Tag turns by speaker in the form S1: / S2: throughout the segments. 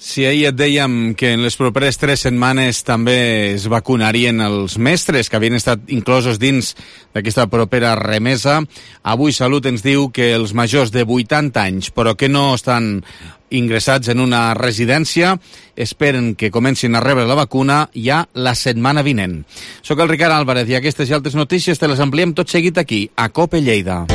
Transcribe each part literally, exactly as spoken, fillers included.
S1: Si ahir et dèiem que en les properes tres setmanes també es vacunarien els mestres que havien estat inclosos dins d'aquesta propera remesa, avui Salut ens diu que els majors de vuitanta anys, però que no estan ingressats en una residència, esperen que comencin a rebre la vacuna ja la setmana vinent. Soc el Ricard Álvarez i aquestes i altres notícies te les ampliem tot seguit aquí, a COPE Lleida.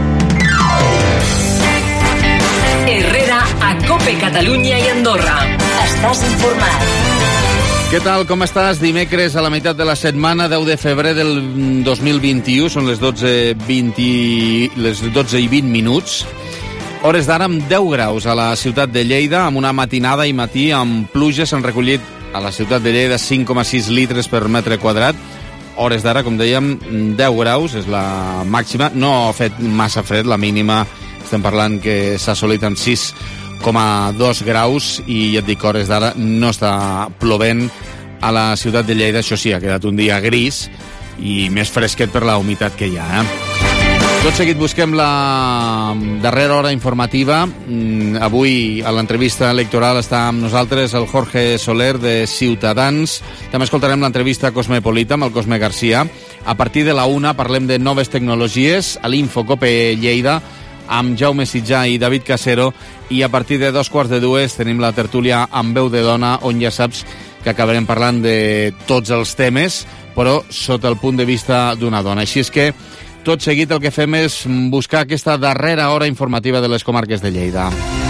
S2: Herrera a COPE Catalunya i Andorra. Estàs informat.
S1: Què tal, com estàs? Dimecres a la meitat de la setmana, deu de febrer del dos mil vint-i-u, són les dotze, vint, les dotze i vint minuts. Hores d'ara amb deu graus a la ciutat de Lleida, amb una matinada i matí amb pluges. S'han recollit a la ciutat de Lleida cinc coma sis litres per metre quadrat. Hores d'ara, com dèiem, deu graus, és la màxima. No ha fet massa fred, la mínima estem parlant que s'ha assolit en sis coma dos graus i ja et dic, hores d'ara no està plovent a la ciutat de Lleida. Això sí, ha quedat un dia gris i més fresquet per la humitat que hi ha, eh? Tot seguit busquem la darrera hora informativa. Avui a l'entrevista electoral està amb nosaltres el Jorge Soler de Ciutadans. També escoltarem l'entrevista Cosmopolita amb el Cosme Garcia. A partir de la una parlem de noves tecnologies a l'Info COPE Lleida amb Jaume Sitjà i David Casero, i a partir de dos quarts de dues tenim la tertúlia amb veu de dona, on ja saps que acabarem parlant de tots els temes, però sota el punt de vista d'una dona. Així és que tot seguit el que fem és buscar aquesta darrera hora informativa de les comarques de Lleida.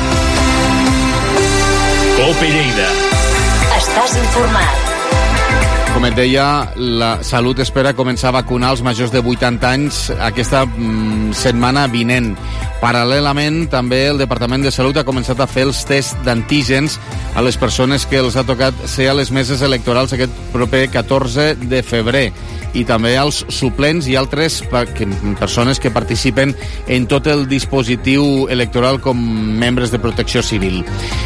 S2: COPE Lleida. Estàs informat.
S1: Com et deia, la Salut espera començar a vacunar els majors de vuitanta anys aquesta mm, setmana vinent. Paral·lelament, també el Departament de Salut ha començat a fer els tests d'antígens a les persones que els ha tocat ser a les meses electorals aquest proper catorze de febrer, i també als suplents i altres persones que participen en tot el dispositiu electoral com membres de protecció civil.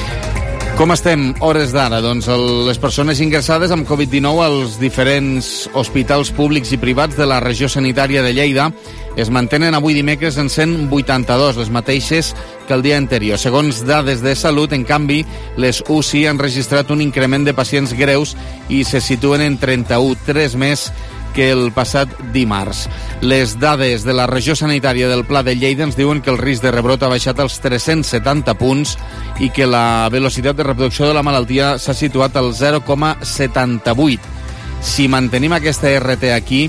S1: Com estem hores d'ara? Doncs el, les persones ingressades amb covid dinou als diferents hospitals públics i privats de la regió sanitària de Lleida es mantenen avui dimecres en cent vuitanta-dos, les mateixes que el dia anterior. Segons dades de Salut, en canvi, les U C I han registrat un increment de pacients greus i se situen en trenta-u, tres més que el passat dimarts. Les dades de la regió sanitària del Pla de Lleida ens diuen que el risc de rebrot ha baixat als tres-cents setanta punts i que la velocitat de reproducció de la malaltia s'ha situat al zero coma setanta-vuit. Si mantenim aquesta R T aquí,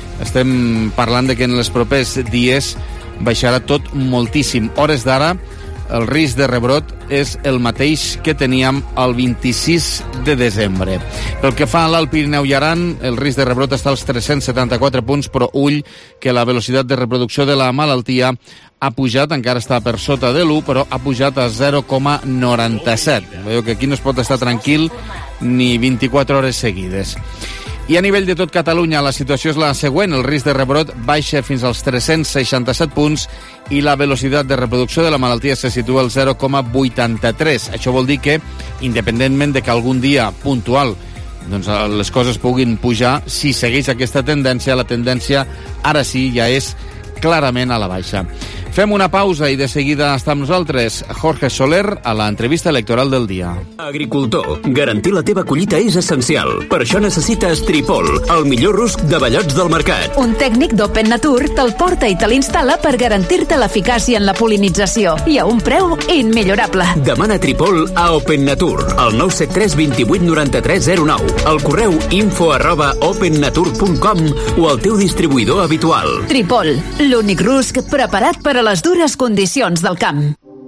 S1: estem parlant de que en els propers dies baixarà tot moltíssim. Hores d'ara, el risc de rebrot és el mateix que teníem el vint-i-sis de desembre. Pel que fa a l'Alt Pirineu i Aran, el risc de rebrot està als tres-cents setanta-quatre punts, però ull que la velocitat de reproducció de la malaltia ha pujat, encara està per sota de l'u, però ha pujat a zero coma noranta-set. Veieu que aquí no es pot estar tranquil ni vint-i-quatre hores seguides. I a nivell de tot Catalunya la situació és la següent. El risc de rebrot baixa fins als tres-cents seixanta-set punts i la velocitat de reproducció de la malaltia se situa al zero coma vuitanta-tres. Això vol dir que, independentment de que algun dia puntual doncs, les coses puguin pujar, si segueix aquesta tendència, la tendència ara sí ja és clarament a la baixa. Fem una pausa i de seguida està amb nosaltres Jorge Soler a l'entrevista electoral del dia.
S3: Agricultor, garantir la teva collita és essencial. Per això necessites Tripol, el millor rusc de bellots del mercat.
S4: Un tècnic d'Open Nature te'l porta i te l'instal·la per garantir-te l'eficàcia en la polinització i a un preu immillorable.
S3: Demana Tripol a Open Nature, al nou set tres dos vuit nou tres zero nou, al correu info arroba opennature punt com o al teu distribuïdor habitual.
S4: Tripol, l'únic rusc preparat per a les dures condicions del camp.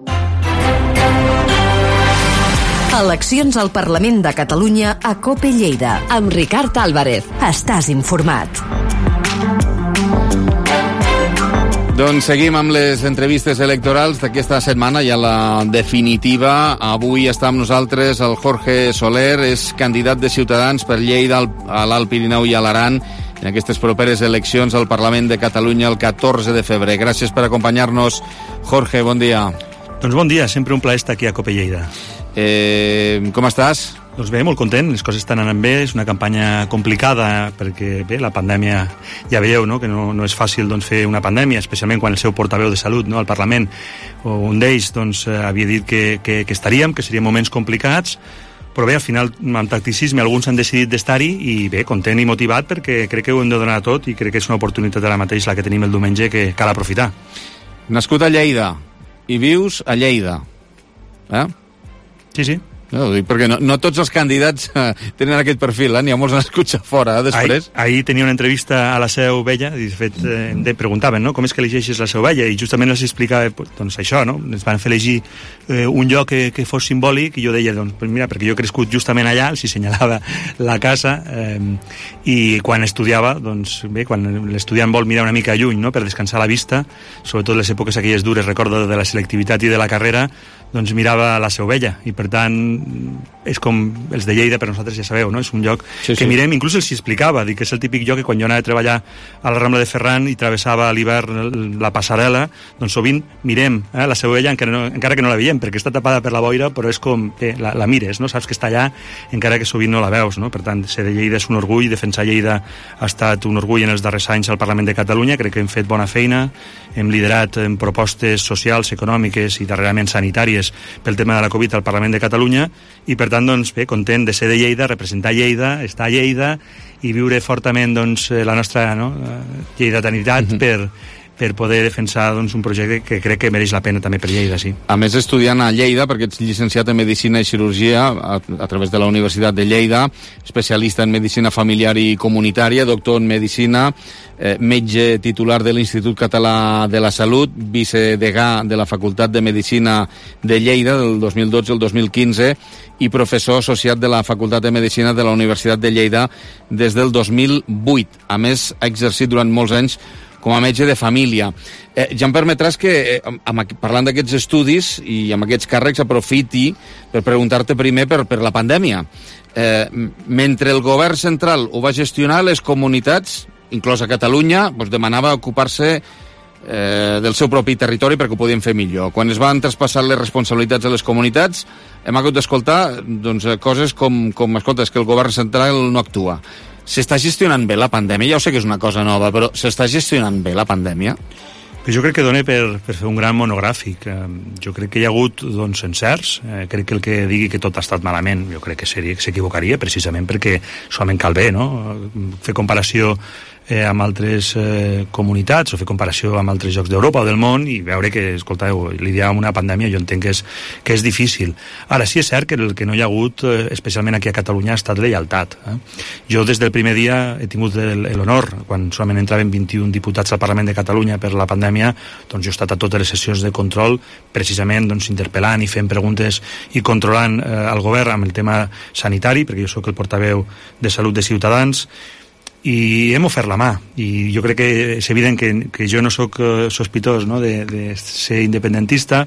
S5: Eleccions al Parlament de Catalunya a COPE Lleida.
S4: Amb Ricard Álvarez.
S5: Estàs informat.
S1: Doncs seguim amb les entrevistes electorals d'aquesta setmana, ja la definitiva. Avui està amb nosaltres el Jorge Soler, és candidat de Ciutadans per Lleida, a l'Alt Pirineu i a l'Aran, en aquestes properes eleccions al Parlament de Catalunya el catorze de febrer. Gràcies per acompanyar-nos, Jorge, bon dia.
S6: Doncs bon dia, sempre un plaer estar aquí a COPE Lleida.
S1: Eh, com estàs?
S6: Doncs bé, molt content, les coses estan anant bé, és una campanya complicada perquè bé, la pandèmia, ja veieu, no?, que no, no és fàcil doncs, fer una pandèmia, especialment quan el seu portaveu de Salut, no?, al Parlament, o un d'ells doncs, havia dit que, que, que estaríem, que serien moments complicats, però bé, al final, amb tacticisme, alguns han decidit d'estar-hi i bé, content i motivat perquè crec que ho hem de donar tot i crec que és una oportunitat ara mateix la que tenim el diumenge que cal aprofitar.
S1: Nascut a Lleida i vius a Lleida, eh?
S6: Sí, sí.
S1: No, ho dic perquè no, no tots els candidats eh, tenen aquest perfil, eh? N'hi ha molts nascuts a fora, eh, després.
S6: Ahir, ahir tenia una entrevista a la Seu Vella i de fet eh, em preguntaven, no?, com és que elegeixes la Seu Vella, i justament els explicava doncs això, no?, ens van fer elegir eh, un lloc que, que fos simbòlic i jo deia, doncs mira, perquè jo he crescut justament allà, els hi senyalava la casa eh, i quan estudiava, doncs bé, quan l'estudiant vol mirar una mica lluny, no?, per descansar la vista, sobretot les èpoques aquelles dures, recordo, de la selectivitat i de la carrera, doncs mirava la Seu Vella, i per tant és com els de Lleida, per nosaltres ja sabeu, no? És un lloc sí, que sí. mirem, inclús els hi explicava, dic que és el típic lloc que quan jo anava a treballar a la Rambla de Ferran i travessava a l'hivern la passarel·la, doncs sovint mirem eh, la Seu Vella, encara, no, encara que no la veiem, perquè està tapada per la boira, però és com, eh, la, la mires, no? Saps que està allà, encara que sovint no la veus, no? Per tant, ser de Lleida és un orgull, defensar Lleida ha estat un orgull en els darrers anys al Parlament de Catalunya, crec que hem fet bona feina, hem liderat en propostes socials, econòmiques i darrerament sanitàries pel tema de la Covid al Parlament de Catalunya i per tant, doncs, bé, content de ser de Lleida, representar Lleida, estar a Lleida i viure fortament, doncs, la nostra no, lleidatanitat mm-hmm. per per poder defensar doncs, un projecte que crec que mereix la pena també per Lleida, sí.
S1: A més, estudiant a Lleida, perquè ets llicenciat en Medicina i Cirurgia a, a través de la Universitat de Lleida, especialista en Medicina Familiar i Comunitària, doctor en Medicina, eh, metge titular de l'Institut Català de la Salut, vicedegà de la Facultat de Medicina de Lleida del dos mil dotze al dos mil quinze i professor associat de la Facultat de Medicina de la Universitat de Lleida des del dos mil vuit. A més, ha exercit durant molts anys com a metge de família. Eh, ja em permetràs que, eh, amb, parlant d'aquests estudis i amb aquests càrrecs, aprofiti per preguntar-te primer per, per la pandèmia. Eh, mentre el govern central ho va gestionar, les comunitats, inclosa Catalunya, doncs demanava ocupar-se eh, del seu propi territori perquè ho podien fer millor. Quan es van traspassar les responsabilitats a les comunitats, hem hagut d'escoltar doncs, coses com, com, escolta, és que el govern central no actua. S'està gestionant bé la pandèmia? Ja ho sé que és una cosa nova, però s'està gestionant bé la pandèmia?
S6: Jo crec que dona per, per fer un gran monogràfic. Jo crec que hi ha hagut doncs, encerts. Eh, crec que el que digui que tot ha estat malament, jo crec que s'equivocaria, precisament perquè solament cal bé, no? Fer comparació eh, amb altres eh, comunitats o fer comparació amb altres llocs d'Europa o del món i veure que, escolteu, lidiar amb una pandèmia jo entenc que és, que és difícil. Ara sí és cert que el que no hi ha hagut, eh, especialment aquí a Catalunya, ha estat lleialtat. Eh? Jo des del primer dia he tingut l'honor, quan solament entraven vint-i-un diputats al Parlament de Catalunya per la pandèmia, doncs jo he estat a totes les sessions de control, precisament doncs, interpel·lant i fent preguntes i controlant eh, el govern amb el tema sanitari, perquè jo sóc el portaveu de Salut de Ciutadans, i hem ofert la mà, i jo crec que és evident que, que jo no sóc uh, sospitós no, de, de ser independentista,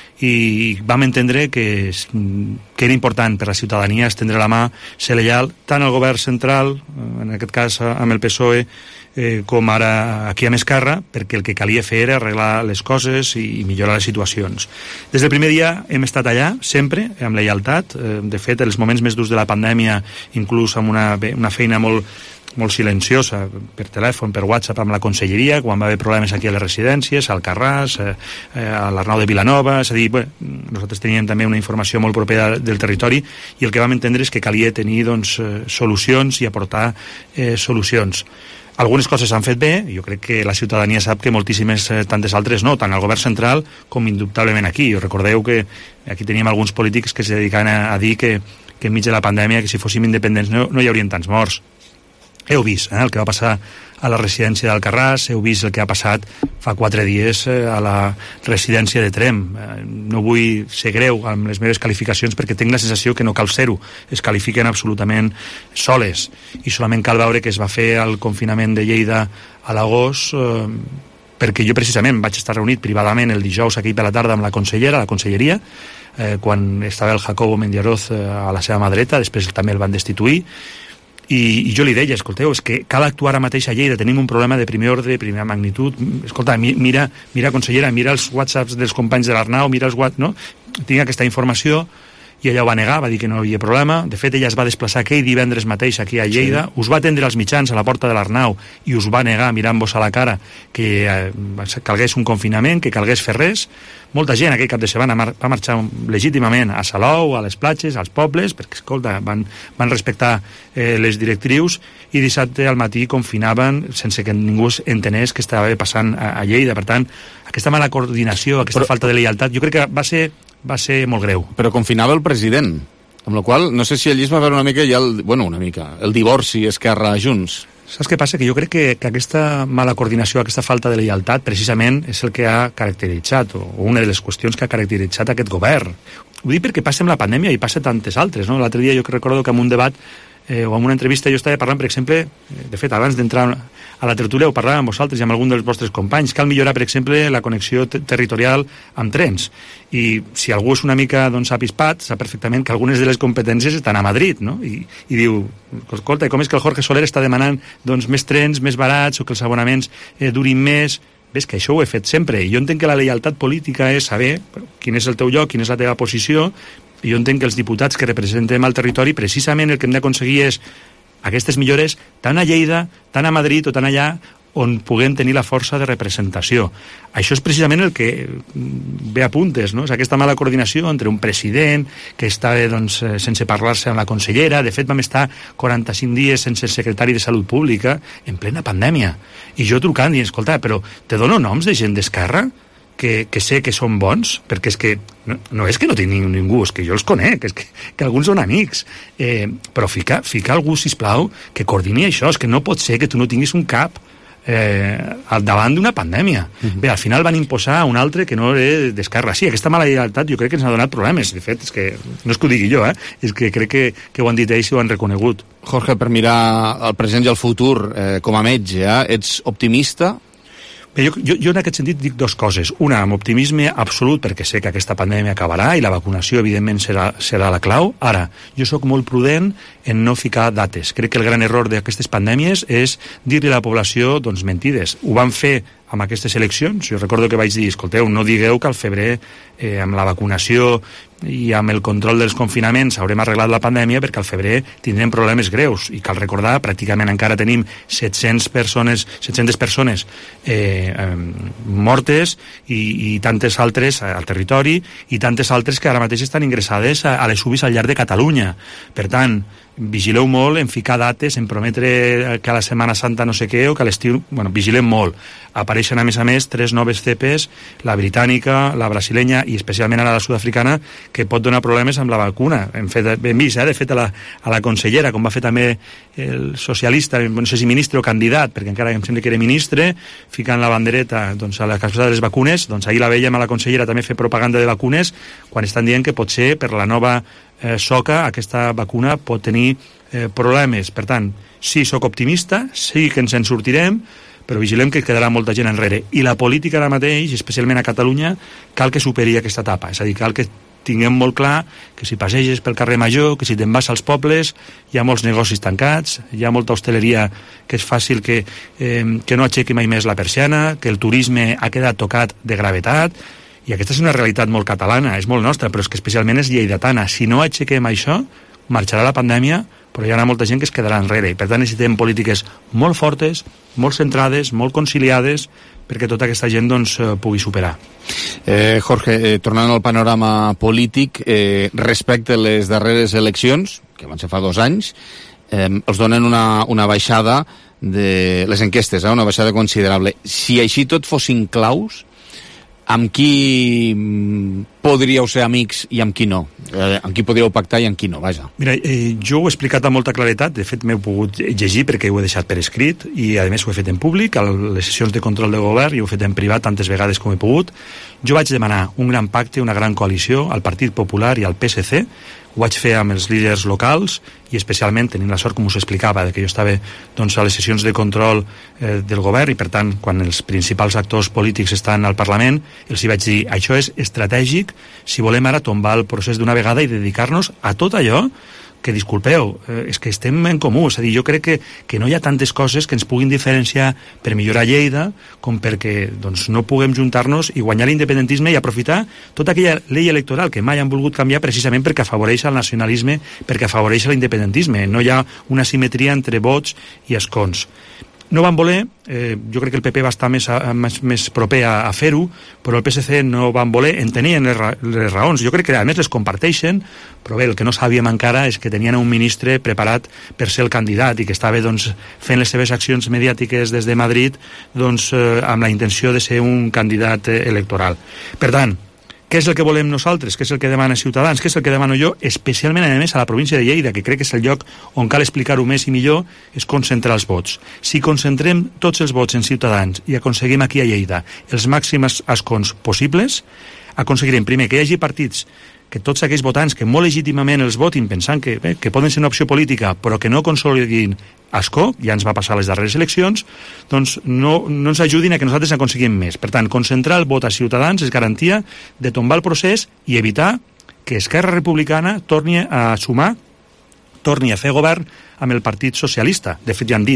S6: i vam entendre que, que era important per la ciutadania estendre la mà, ser lleial tant al govern central, en aquest cas amb el P S O E, eh, com ara aquí amb Esquerra, perquè el que calia fer era arreglar les coses i, i millorar les situacions. Des del primer dia hem estat allà, sempre, amb lleialtat. Eh, de fet, en els moments més durs de la pandèmia, inclús amb una, una feina molt molt silenciosa, per telèfon, per WhatsApp amb la conselleria, quan va haver problemes aquí a les residències, al Carràs, eh, a l'Arnau de Vilanova, és a dir, bé, nosaltres teníem també una informació molt propera del territori i el que vam entendre és que calia tenir doncs, solucions i aportar eh, solucions. Algunes coses s'han fet bé, jo crec que la ciutadania sap que moltíssimes eh, tantes altres no, tant al govern central com indubtablement aquí. Recordeu que aquí teníem alguns polítics que es dedicaven a, a dir que, que enmig de la pandèmia, que si fóssim independents no, no hi haurien tants morts. Heu vist eh, el que va passar a la residència d'Alcarràs, heu vist el que ha passat fa quatre dies eh, a la residència de Trem. Eh, no vull ser greu amb les meves qualificacions perquè tinc la sensació que no cal ser-ho. Es qualifiquen absolutament soles i solament cal veure que es va fer el confinament de Lleida a l'agost, eh, perquè jo precisament vaig estar reunit privadament el dijous aquí per la tarda amb la consellera, la conselleria, eh, quan estava el Jacobo Mendiaroz eh, a la seva mà dreta, després també el van destituir. I, i jo li deia, escolteu, és que cal actuar ara mateix a Lleida, tenim un problema de primer ordre, de primera magnitud, escolta, mira, mira consellera, mira els whatsapps dels companys de l'Arnau, mira els whatsapps, no? Tinc aquesta informació i ella ho va negar, va dir que no hi havia problema. De fet, ella es va desplaçar aquell divendres mateix aquí a Lleida, sí. Us va atendre als mitjans a la porta de l'Arnau i us va negar, mirant-vos a la cara, que eh, calgués un confinament, que calgués fer res. Molta gent aquell cap de setmana mar va marxar legítimament a Salou, a les platges, als pobles, perquè, escolta, van, van respectar eh, les directrius, i dissabte al matí confinaven sense que ningú entenés què estava passant a, a Lleida. Per tant, aquesta mala coordinació, aquesta Però... falta de lleialtat, jo crec que va ser, va ser molt greu.
S1: Però confinava el president, amb la qual no sé si allí es va veure una mica ja el, bueno, una mica, el divorci Esquerra-Junts.
S6: Saps què passa? Que jo crec que, que aquesta mala coordinació, aquesta falta de lleialtat, precisament és el que ha caracteritzat, o una de les qüestions que ha caracteritzat aquest govern. Ho dic perquè passa amb la pandèmia i passa tantes altres, no? L'altre dia jo recordo que en un debat eh, o en una entrevista jo estava parlant, per exemple, de fet, abans d'entrar a la tertúlia ho parlàvem amb vosaltres i amb algun dels vostres companys, cal millorar, per exemple, la connexió te territorial amb trens. I si algú és una mica doncs, apispat, sap perfectament que algunes de les competències estan a Madrid, no? I, i diu, escolta, com és que el Jorge Soler està demanant doncs, més trens, més barats, o que els abonaments eh, durin més? Ves que això ho he fet sempre, i jo entenc que la lleialtat política és saber quin és el teu lloc, quina és la teva posició, i jo entenc que els diputats que representem al territori, precisament el que hem d'aconseguir és aquestes millores tant a Lleida, tant a Madrid o tant allà on puguem tenir la força de representació. Això és precisament el que ve a puntes, no? És aquesta mala coordinació entre un president que estava doncs, sense parlar-se amb la consellera. De fet, vam estar quaranta-cinc dies sense el secretari de Salut Pública en plena pandèmia. I jo trucant i escolta, però te dono noms de gent d'Esquerra que, que sé que són bons, perquè és que no, no és que no tinc ningú, és que jo els conec, és que, que alguns són amics, eh, però fica, fica algú, sisplau, que coordini això. És que no pot ser que tu no tinguis un cap eh, al davant d'una pandèmia. Uh-huh. Bé, al final van imposar un altre que no era d'Esquerra. Sí, aquesta mala lleialtat jo crec que ens ha donat problemes. De fet, és que no és que ho digui jo, eh? És que crec que, que ho han dit ells i ho han reconegut.
S1: Jorge, per mirar el present i el futur, eh, com a metge, eh, ets optimista?
S6: Bé, jo, jo, jo en aquest sentit dic dues coses. Una, amb optimisme absolut, perquè sé que aquesta pandèmia acabarà i la vacunació, evidentment, serà, serà la clau. Ara, jo sóc molt prudent en no ficar dates. Crec que el gran error d'aquestes pandèmies és dir-li a la població doncs, mentides. Ho van fer amb aquestes eleccions. Jo recordo que vaig dir, escolteu, no digueu que al febrer, eh, amb la vacunació i amb el control dels confinaments haurem arreglat la pandèmia, perquè al febrer tindrem problemes greus. I cal recordar, pràcticament encara tenim set-centes persones, set-centes persones eh, eh, mortes i, i tantes altres al territori i tantes altres que ara mateix estan ingressades a, a les U B Is al llarg de Catalunya. Per tant, vigileu molt en ficar dates, en prometre que a la Setmana Santa no sé què, o que a l'estiu... Bueno, vigilem molt. Apareixen, a més a més, tres noves cepes, la britànica, la brasilenya i especialment ara la sud-africana, que pot donar problemes amb la vacuna. Hem, fet, hem vist, eh, de fet, a la, a la consellera, com va fer també el socialista, no sé si ministre o candidat, perquè encara em sembla que era ministre, ficant la bandereta doncs, a la casa de les vacunes. Doncs ahir la veiem a la consellera també fer propaganda de vacunes, quan estan dient que potser per la nova eh, soca aquesta vacuna pot tenir eh, problemes. Per tant, sí, sóc optimista, sí que ens en sortirem, però vigilem que quedarà molta gent enrere. I la política ara mateix, especialment a Catalunya, cal que superi aquesta etapa. És a dir, cal que tinguem molt clar que si passeges pel carrer Major, que si te'n vas als pobles, hi ha molts negocis tancats, hi ha molta hostaleria que és fàcil que, eh, que no aixequi mai més la persiana, que el turisme ha quedat tocat de gravetat, i aquesta és una realitat molt catalana, és molt nostra, però és que especialment és lleidatana. Si no aixequem això, marxarà la pandèmia, però hi haurà molta gent que es quedarà enrere. I per tant necessitem polítiques molt fortes, molt centrades, molt conciliades, perquè tota aquesta gent doncs, pugui superar.
S1: Eh, Jorge, eh, tornant al panorama polític, eh, respecte a les darreres eleccions, que van ser fa dos anys, eh, els donen una, una baixada de les enquestes, eh, una baixada considerable. Si així tot fossin claus, amb qui podríeu ser amics i amb qui no? Eh, amb qui podríeu pactar i amb qui no, vaja.
S6: Mira, eh, jo ho he explicat amb molta claretat, de fet m'heu pogut llegir perquè ho he deixat per escrit i a més ho he fet en públic, a les sessions de control de govern, i ho he fet en privat tantes vegades com he pogut. Jo vaig demanar un gran pacte, una gran coalició al Partit Popular i al P S C. Ho vaig fer amb els líders locals i especialment tenint la sort, com us explicava, de que jo estava doncs, a les sessions de control eh, del govern i per tant quan els principals actors polítics estan al Parlament els hi vaig dir, això és estratègic si volem ara tombar el procés d'una vegada i dedicar-nos a tot allò que disculpeu, eh, és que estem en comú, és a dir, jo crec que, que no hi ha tantes coses que ens puguin diferenciar per millorar Lleida com perquè doncs, no puguem juntar-nos i guanyar l'independentisme i aprofitar tota aquella llei electoral que mai han volgut canviar precisament perquè afavoreix el nacionalisme, perquè afavoreix l'independentisme. No hi ha una simetria entre vots i escons. No van voler, eh, jo crec que el P P va estar més, a, més, més proper a, a fer-ho, però el P S C no van voler, en tenien les, ra les raons, jo crec que a més les comparteixen, però bé, el que no sabíem encara és que tenien un ministre preparat per ser el candidat i que estava doncs, fent les seves accions mediàtiques des de Madrid doncs, eh, amb la intenció de ser un candidat eh, electoral. Per tant, què és el que volem nosaltres? Què és el que demana Ciutadans? Què és el que demano jo? Especialment, a més, a la província de Lleida, que crec que és el lloc on cal explicar-ho més i millor, és concentrar els vots. Si concentrem tots els vots en Ciutadans i aconseguim aquí a Lleida els màxims escons possibles, aconseguirem, primer, que hi hagi partits que tots aquells votants que molt legítimament els votin pensant que, bé, que poden ser una opció política però que no consolidin escó, ja ens va passar a les darreres eleccions, doncs no, no ens ajudin a que nosaltres aconseguim més. Per tant, concentrar el vot a Ciutadans és garantia de tombar el procés i evitar que Esquerra Republicana torni a sumar, torni a fer govern amb el Partit Socialista. De fet, ja han dit,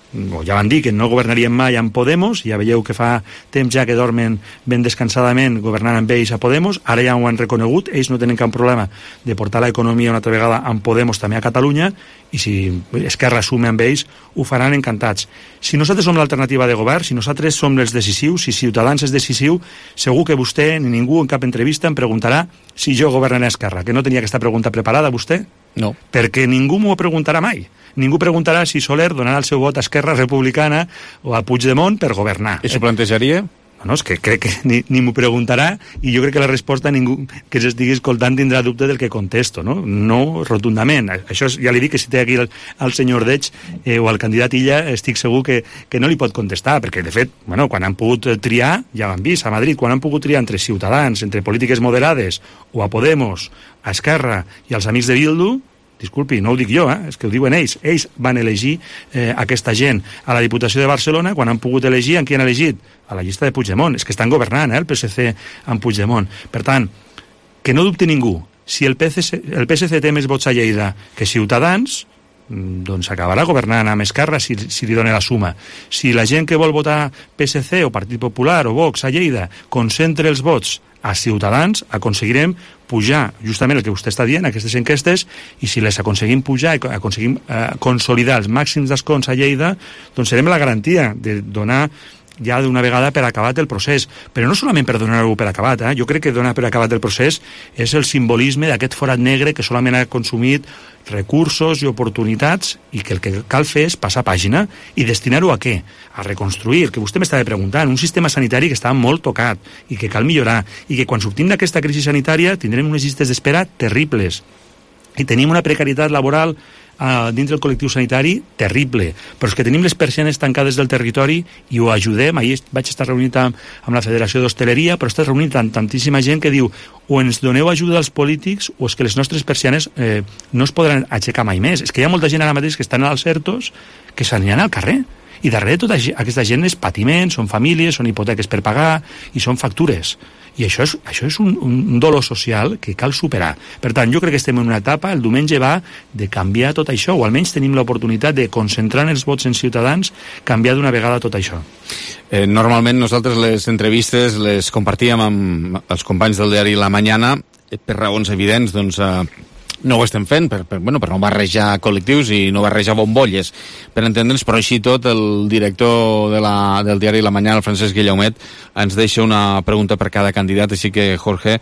S6: o ja van dir que no governaríem mai amb Podemos, ja veieu que fa temps ja que dormen ben descansadament governant amb ells a Podemos, ara ja ho han reconegut, ells no tenen cap problema de portar l'economia una altra vegada amb Podemos també a Catalunya, i si Esquerra assume amb ells, ho faran encantats. Si nosaltres som l'alternativa de govern, si nosaltres som els decisius, si Ciutadans és decisiu, segur que vostè, ni ningú en cap entrevista em preguntarà si jo governaré a Esquerra, que no tenia aquesta pregunta preparada, vostè?
S1: No.
S6: Perquè ningú m'ho preguntarà mai. Ningú preguntarà si Soler donarà el seu vot a Esquerra Republicana o a Puigdemont per governar.
S1: I s'ho plantejaria?
S6: No, és que crec que ni, ni m'ho preguntarà i jo crec que la resposta ningú que s'estigui escoltant tindrà dubte del que contesto, no? No rotundament. Això és, ja li dic que si té aquí el, el senyor Deix eh, o el candidat Illa, estic segur que, que no li pot contestar, perquè de fet, bueno, quan han pogut triar, ja ho han vist a Madrid, quan han pogut triar entre Ciutadans, entre polítiques moderades, o a Podemos, a Esquerra i als amics de Bildu, disculpi, no ho dic jo, eh? És que ho diuen ells. Ells van elegir eh, aquesta gent a la Diputació de Barcelona quan han pogut elegir, en qui han elegit? A la llista de Puigdemont. És que estan governant, eh, el P S C amb Puigdemont. Per tant, que no dubti ningú, si el P S C, el P S C té més vots a Lleida que Ciutadans, doncs acabarà governant amb Esquerra si, si li dona la suma. Si la gent que vol votar P S C o Partit Popular o Vox a Lleida concentra els vots a Ciutadans, aconseguirem pujar justament el que vostè està dient, aquestes enquestes, i si les aconseguim pujar i aconseguim eh, consolidar els màxims d'escons a Lleida, doncs serem la garantia de donar ja d'una vegada per acabat el procés. Però no solament per donar-ho per acabat, eh? Jo crec que donar per acabat el procés és el simbolisme d'aquest forat negre que solament ha consumit recursos i oportunitats i que el que cal fer és passar pàgina i destinar-ho a què? A reconstruir, que vostè m'estava preguntant, un sistema sanitari que està molt tocat i que cal millorar i que quan sortim d'aquesta crisi sanitària tindrem unes llistes d'espera terribles i tenim una precarietat laboral Uh, dins del col·lectiu sanitari, terrible. Però és que tenim les persianes tancades del territori i ho ajudem. Ahir vaig estar reunit amb, amb la Federació d'Hostaleria, però està reunit amb tantíssima gent que diu o ens doneu ajuda als polítics o és que les nostres persianes eh, no es podran aixecar mai més. És que hi ha molta gent ara mateix que estan als ERTOs que s'aniran al carrer. I darrere tota aquesta gent és patiment, són famílies, són hipoteques per pagar i són factures. I això és, això és un, un dolor social que cal superar. Per tant, jo crec que estem en una etapa, el diumenge va de canviar tot això, o almenys tenim l'oportunitat de concentrar els vots en Ciutadans, canviar d'una vegada tot això.
S1: Eh, normalment nosaltres les entrevistes les compartíem amb els companys del diari La Mañana, eh, per raons evidents, doncs... Eh, no ho estem fent, per, per, bueno, per no barrejar col·lectius i no barrejar bombolles, per entendre'ns, però així tot el director de la, del diari La Mañana, el Francesc Guillaumet, ens deixa una pregunta per cada candidat, així que, Jorge,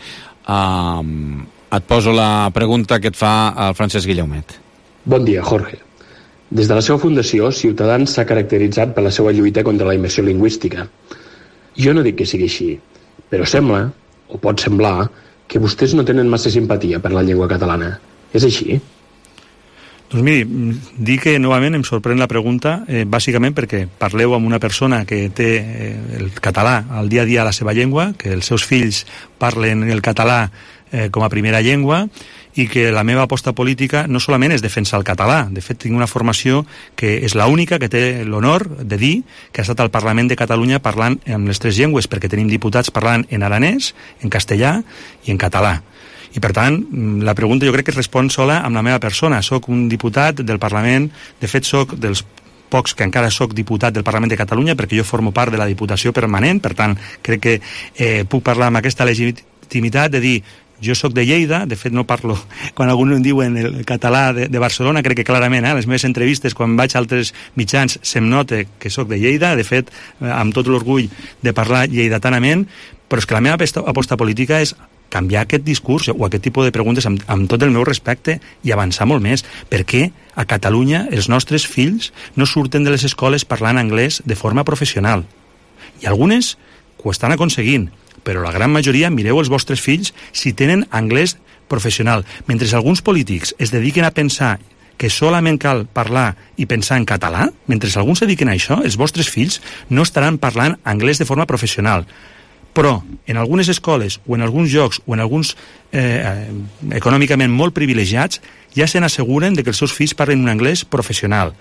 S1: eh, et poso la pregunta que et fa el Francesc Guillaumet.
S7: Bon dia, Jorge. Des de la seva fundació, Ciutadans s'ha caracteritzat per la seva lluita contra la immersió lingüística. Jo no dic que sigui així, però sembla, o pot semblar, que vostès no tenen massa simpatia per la llengua catalana. És així?
S6: Doncs miri, dic que novament em sorprèn la pregunta, eh, bàsicament perquè parleu amb una persona que té eh, el català al dia a dia a la seva llengua, que els seus fills parlen el català eh, com a primera llengua, i que la meva aposta política no solament és defensar el català. De fet, tinc una formació que és l'única que té l'honor de dir que ha estat al Parlament de Catalunya parlant en les tres llengües, perquè tenim diputats parlant en aranès, en castellà i en català. I, per tant, la pregunta jo crec que es respon sola amb la meva persona. Soc un diputat del Parlament, de fet, soc dels pocs que encara soc diputat del Parlament de Catalunya, perquè jo formo part de la Diputació Permanent, per tant, crec que eh, puc parlar amb aquesta legitimitat de dir jo sóc de Lleida, de fet no parlo, quan algú em diu en el català de, de Barcelona, crec que clarament, eh, les meves entrevistes, quan vaig a altres mitjans, se'm nota que sóc de Lleida, de fet, amb tot l'orgull de parlar lleidatanament, però és que la meva aposta política és canviar aquest discurs o aquest tipus de preguntes amb, amb tot el meu respecte i avançar molt més. Per què a Catalunya els nostres fills no surten de les escoles parlant anglès de forma professional? I algunes ho estan aconseguint, però la gran majoria, mireu els vostres fills si tenen anglès professional. Mentre alguns polítics es dediquen a pensar que solament cal parlar i pensar en català, mentre alguns se dediquen a això, els vostres fills no estaran parlant anglès de forma professional. Però en algunes escoles o en alguns llocs o en alguns eh, econòmicament molt privilegiats ja se n'asseguren de que els seus fills parlen un anglès professional.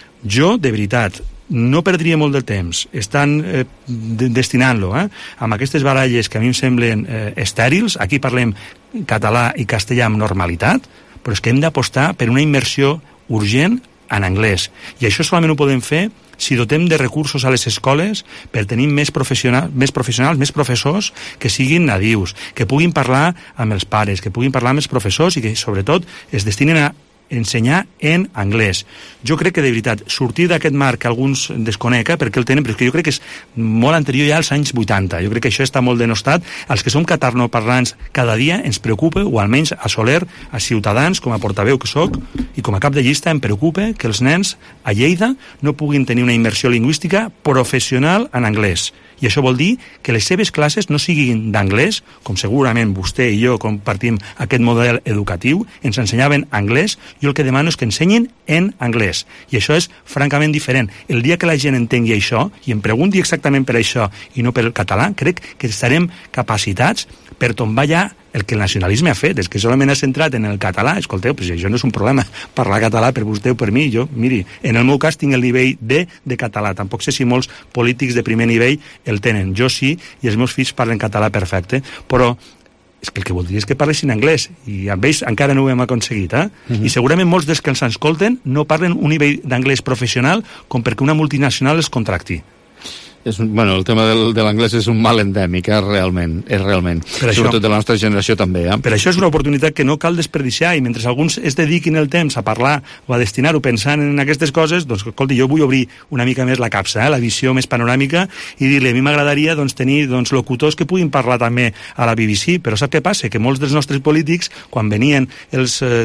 S6: Jo, de veritat, no perdria molt de temps estan eh, de, destinant-lo eh, amb aquestes baralles que a mi em semblen eh, estèrils. Aquí parlem català i castellà amb normalitat, però és que hem d'apostar per una immersió urgent en anglès. I això solament ho podem fer si dotem de recursos a les escoles per tenir més, professional, més professionals, més professors que siguin nadius, que puguin parlar amb els pares, que puguin parlar amb els professors i que, sobretot, es destinen a ensenyar en anglès. Jo crec que, de veritat, sortir d'aquest marc que alguns desconec, perquè el tenen, però és que jo crec que és molt anterior ja als anys vuitanta. Jo crec que això està molt denostat. Els que som catalanoparlants cada dia ens preocupa, o almenys a Soler, a Ciutadans, com a portaveu que soc, i com a cap de llista, em preocupa que els nens a Lleida no puguin tenir una immersió lingüística professional en anglès. I això vol dir que les seves classes no siguin d'anglès, com segurament vostè i jo compartim aquest model educatiu, ens ensenyaven anglès. Jo el que demano és que ensenyin en anglès. I això és francament diferent. El dia que la gent entengui això, i em pregunti exactament per això i no pel català, crec que estarem capacitats per tombar ja el que el nacionalisme ha fet, és que solament ha centrat en el català. Escolteu, pues això no és un problema parlar català per vostè o per mi. Jo, miri, en el meu cas tinc el nivell D de català. Tampoc sé si molts polítics de primer nivell el tenen. Jo sí, i els meus fills parlen català perfecte, però és que el que voldria és que parlessin anglès, i amb ells encara no ho hem aconseguit, eh? Uh-huh. I segurament molts dels que els escolten no parlen un nivell d'anglès professional com perquè una multinacional els contracti.
S1: És, bueno, el tema del, de l'anglès és un mal endèmic, eh, realment, és realment.
S6: Per
S1: Sobretot
S6: això,
S1: de la nostra generació també. Eh?
S6: Per això és una oportunitat que no cal desperdiciar, i mentre alguns es dediquin el temps a parlar o a destinar-ho pensant en aquestes coses, doncs, escolti, jo vull obrir una mica més la capsa, eh, la visió més panoràmica, i dir-li, a mi m'agradaria doncs, tenir doncs, locutors que puguin parlar també a la B B C, però sap què passa? Que molts dels nostres polítics, quan venien els, eh,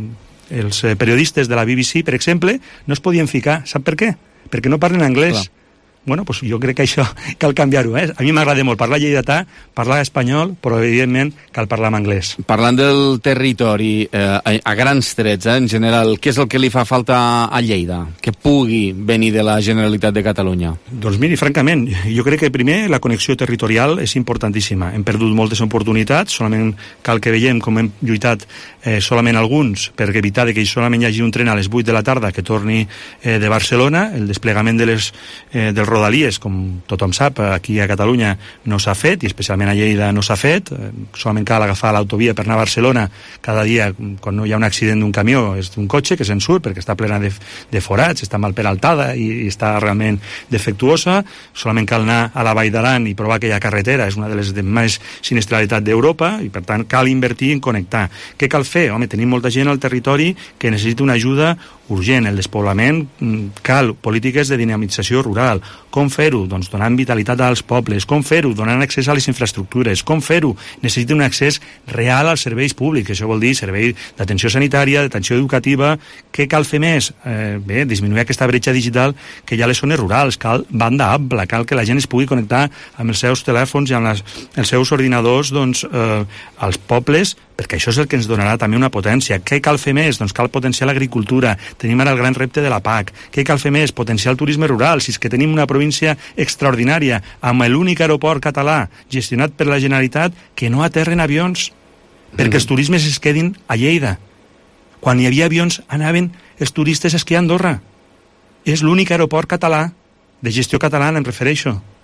S6: els periodistes de la B B C, per exemple, no es podien ficar. Sap per què? Perquè no parlen anglès. Clar. Bueno, pues jo crec que això cal canviar-ho, eh? A mi m'agrada molt parlar lleidatà, parlar espanyol, però evidentment cal parlar en anglès.
S1: Parlant del territori, eh, a, a grans trets, eh, en general, què és el que li fa falta a Lleida? Que pugui venir de la Generalitat de Catalunya?
S6: Doncs miri, francament, jo crec que primer la connexió territorial és importantíssima. Hem perdut moltes oportunitats, solament cal que veiem com hem lluitat eh, solament alguns per evitar que solament hi hagi un tren a les vuit de la tarda que torni eh, de Barcelona. El desplegament de les, eh, dels rodalies, com tothom sap, aquí a Catalunya no s'ha fet, i especialment a Lleida no s'ha fet. Solament cal agafar l'autovia per anar a Barcelona cada dia. Quan no hi ha un accident d'un camió és d'un cotxe que se'n surt perquè està plena de, de forats, està mal peraltada i, i està realment defectuosa. Solament cal anar a la Vall d'Aran i provar aquella carretera, és una de les de més sinistralitat d'Europa, i per tant cal invertir en connectar. Què cal fer? Home, tenim molta gent al territori que necessita una ajuda urgent. El despoblament, cal polítiques de dinamització rural. Com fer-ho? Doncs donant vitalitat als pobles. Com fer-ho? Donant accés a les infraestructures. Com fer-ho? Necessita un accés real als serveis públics. Això vol dir servei d'atenció sanitària, d'atenció educativa. Què cal fer més? Eh, bé, disminuir aquesta bretxa digital que hi ha a les zones rurals. Cal banda ampla, cal que la gent es pugui connectar amb els seus telèfons i amb les, els seus ordinadors doncs, eh, als pobles, perquè això és el que ens donarà també una potència. Què cal fer més? Doncs cal potenciar l'agricultura. Tenim ara el gran repte de la P A C. Què cal fer més? Potenciar el turisme rural. Si és que tenim una província extraordinària, amb l'únic aeroport català gestionat per la Generalitat, que no aterren avions, perquè els turismes es quedin a Lleida. Quan hi havia avions anaven els turistes a esquiar a Andorra. És l'únic aeroport català, de gestió catalana em refereixo.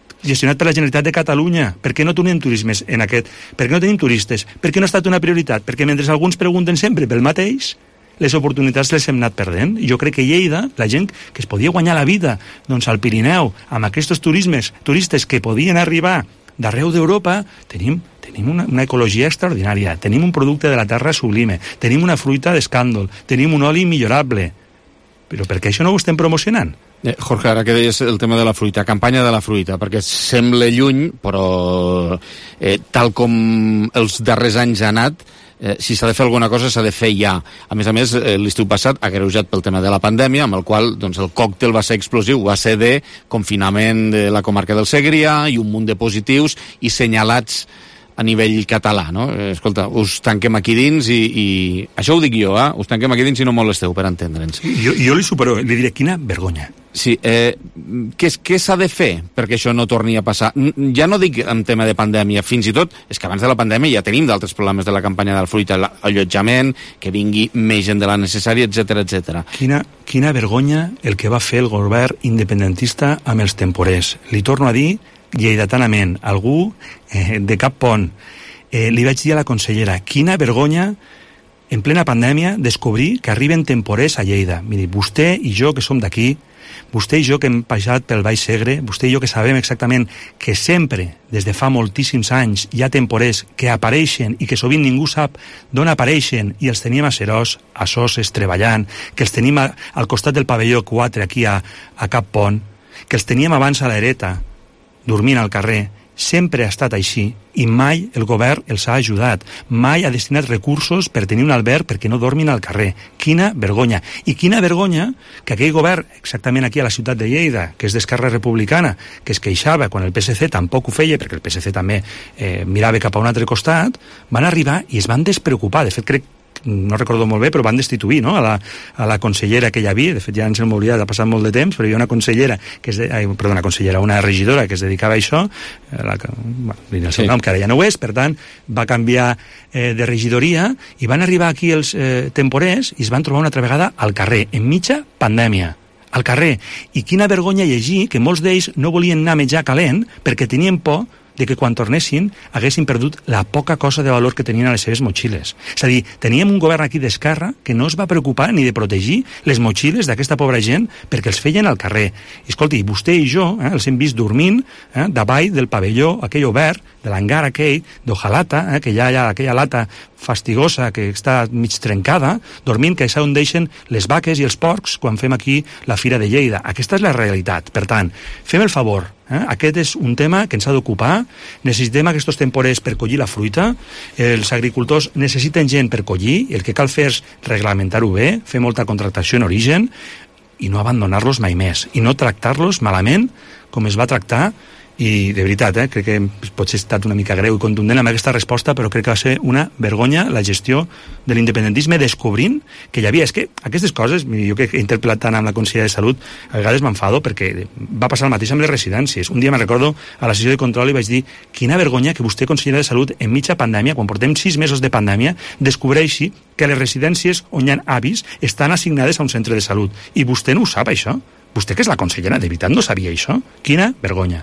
S6: gestionat per la Generalitat de Catalunya. Per què no tenim turismes en aquest? Per què no tenim turistes? Per què no ha estat una prioritat? Perquè mentre alguns pregunten sempre pel mateix, les oportunitats les hem anat perdent. I jo crec que Lleida, la gent que es podia guanyar la vida doncs, al Pirineu, amb aquests turismes, turistes que podien arribar d'arreu d'Europa, tenim, tenim una, una ecologia extraordinària, tenim un producte de la terra sublime, tenim una fruita d'escàndol, tenim un oli millorable. Però per què això no ho estem promocionant?
S1: Eh, Jorge, ara que deies el tema de la fruita, campanya de la fruita, perquè sembla lluny, però eh, tal com els darrers anys ha anat, eh, si s'ha de fer alguna cosa s'ha de fer ja. A més a més, eh, l'estiu passat, agreujat pel tema de la pandèmia, amb el qual doncs, el còctel va ser explosiu, va ser de confinament de la comarca del Segrià i un munt de positius i senyalats a nivell català, no? Escolta, us tanquem aquí dins i, i... això ho dic jo, eh? Us tanquem aquí dins i no molesteu, per entendre'ns.
S6: Jo, jo li supero, li diré, quina vergonya.
S1: Sí, eh, què, què s'ha de fer perquè això no torni a passar? Ja no dic en tema de pandèmia, fins i tot, és que abans de la pandèmia ja tenim d'altres problemes de la campanya de la fruita, l'allotjament, que vingui més gent de la necessària, etcètera, etcètera.
S6: Quina, quina vergonya el que va fer el govern independentista amb els temporers. Li torno a dir, lleidatanament, algú eh, de cap pont. Eh, li vaig dir a la consellera, quina vergonya en plena pandèmia descobrir que arriben temporers a Lleida. Miri, vostè i jo que som d'aquí, vostè i jo que hem passat pel Baix Segre, vostè i jo que sabem exactament que sempre, des de fa moltíssims anys, hi ha temporers que apareixen i que sovint ningú sap d'on apareixen i els tenim a Seròs, a Soses, treballant, que els tenim a, al costat del pavelló quatre aquí a, a Cap Pont, que els teníem abans a l'Hereta, dormint al carrer. Sempre ha estat així i mai el govern els ha ajudat, mai ha destinat recursos per tenir un alberg perquè no dormin al carrer. Quina vergonya. I quina vergonya que aquell govern, exactament aquí a la ciutat de Lleida, que és d'Esquerra Republicana, que es queixava quan el P S C tampoc ho feia, perquè el P S C també eh, mirava cap a un altre costat, van arribar i es van despreocupar. De fet, crec no recordo molt bé, però van destituir, no?, a la, a la consellera que hi havia. De fet, ja ens hem oblidat, ha passat molt de temps, però hi ha una consellera, que és de, ai, perdó, una consellera, una regidora que es dedicava a això, la, bueno, el seu sí. nom, que ara ja no ho és, per tant, va canviar eh, de regidoria, i van arribar aquí els eh, temporers i es van trobar una altra vegada al carrer, en mitja pandèmia, al carrer. I quina vergonya llegir que molts d'ells no volien anar a menjar calent perquè tenien por de que quan tornessin haguessin perdut la poca cosa de valor que tenien a les seves motxilles. És a dir, teníem un govern aquí d'Esquerra que no es va preocupar ni de protegir les motxilles d'aquesta pobra gent perquè els feien al carrer. I escolti, vostè i jo eh, els hem vist dormint eh, davall del pavelló aquell obert, de l'hangar aquell, d'hojalata, eh, que ja hi ha aquella lata fastigosa que està mig trencada, dormint, que és on deixen les vaques i els porcs quan fem aquí la Fira de Lleida. Aquesta és la realitat. Per tant, fem el favor. Eh? Aquest és un tema que ens ha d'ocupar. Necessitem aquests temporers per collir la fruita. Els agricultors necessiten gent per collir. El que cal fer és reglamentar-ho bé, fer molta contractació en origen i no abandonar-los mai més. I no tractar-los malament com es va tractar. I de veritat, eh, crec que potser he estat una mica greu i contundent amb aquesta resposta, però crec que va ser una vergonya la gestió de l'independentisme, descobrint que hi havia... És que aquestes coses, jo que he interpel·lat tant amb la consellera de Salut, a vegades m'enfado perquè va passar el mateix amb les residències. Un dia me'n recordo a la sessió de control i vaig dir quina vergonya que vostè, consellera de Salut, en mitja pandèmia, quan portem sis mesos de pandèmia, descobreixi que les residències on hi ha avis estan assignades a un centre de salut. I vostè no ho sap, això? Vostè, que és la consellera, de veritat no sabia això? Quina vergonya.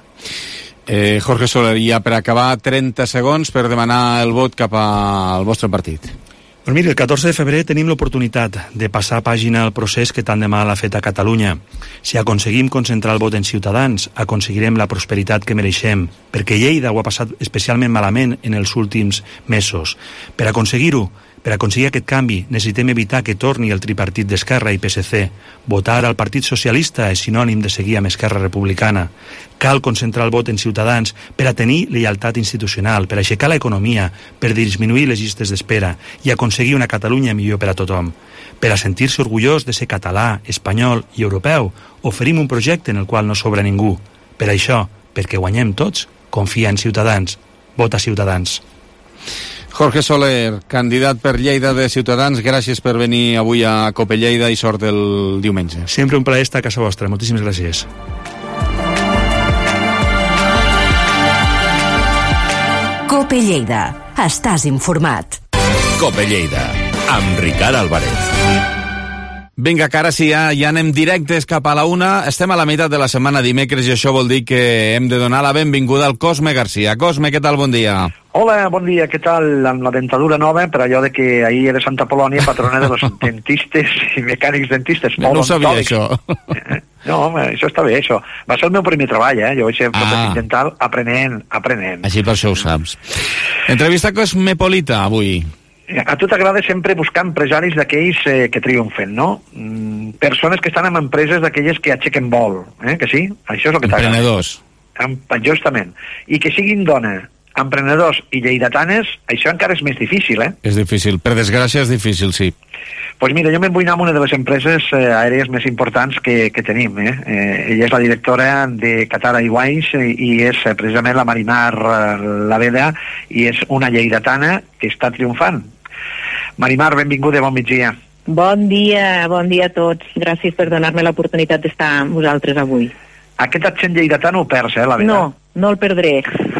S1: Eh, Jorge Soler, ja per acabar, trenta segons per demanar el vot cap al vostre partit.
S6: Pues mira, el catorze de febrer tenim l'oportunitat de passar pàgina al procés que tant de mal ha fet a Catalunya. Si aconseguim concentrar el vot en Ciutadans, aconseguirem la prosperitat que mereixem, perquè Lleida ho ha passat especialment malament en els últims mesos. Per aconseguir-ho, per aconseguir aquest canvi, necessitem evitar que torni el tripartit d'Esquerra i P S C. Votar al Partit Socialista és sinònim de seguir amb Esquerra Republicana. Cal concentrar el vot en Ciutadans per a tenir lleialtat institucional, per aixecar l'economia, per disminuir les llistes d'espera i aconseguir una Catalunya millor per a tothom. Per a sentir-se orgullós de ser català, espanyol i europeu, oferim un projecte en el qual no sobra ningú. Per això, perquè guanyem tots, confia en Ciutadans. Vota Ciutadans.
S1: Jorge Soler, candidat per Lleida de Ciutadans, gràcies per venir avui a Cope Lleida i sort el diumenge.
S6: Sempre un plaer estar a casa vostra. Moltíssimes gràcies.
S5: Cope Lleida. Estàs informat.
S3: Cope Lleida, amb Ricard Álvarez.
S1: Vinga, que ara sí, ja, ja anem directes cap a la una. Estem a la meitat de la setmana dimecres i això vol dir que hem de donar la benvinguda al Cosme Garcia. Cosme, què tal? Bon dia.
S8: Hola, bon dia, què tal? Amb la dentadura nova, per allò de que ahir era Santa Polònia, patrona de los dentistes i mecànics dentistes.
S1: No ho sabia, això.
S8: No, home, això està bé, això. Va ser el meu primer treball, eh? Jo vaig ser protètic dental aprenent, aprenent.
S1: Així per això ho saps. Entrevista cosmopolita, avui.
S8: A tu t'agrada sempre buscar empresaris d'aquells eh, que triomfen, no? Mm, persones que estan en empreses d'aquelles que aixequen vol, eh? Que sí? Això és el que t'agrada.
S1: Emprenedors.
S8: Em, justament. I que siguin dona, emprenedors i lleidatanes, això encara és més difícil, eh?
S1: És difícil. Per desgràcia és difícil, sí.
S8: Doncs pues mira, jo m'he vull anar amb una de les empreses eh, aèries més importants que, que tenim. Eh? Eh, ella és la directora de Qatar Airways i, i és eh, precisament la Marimar eh, Laveda, i és una lleidatana que està triomfant. Marimar, benvinguda, bon migdia.
S9: Bon dia, bon dia a tots. Gràcies per donar-me l'oportunitat d'estar amb vosaltres avui.
S8: Aquest accent lleidatà no ho perds, eh, Laveda?
S9: No, no el perdré.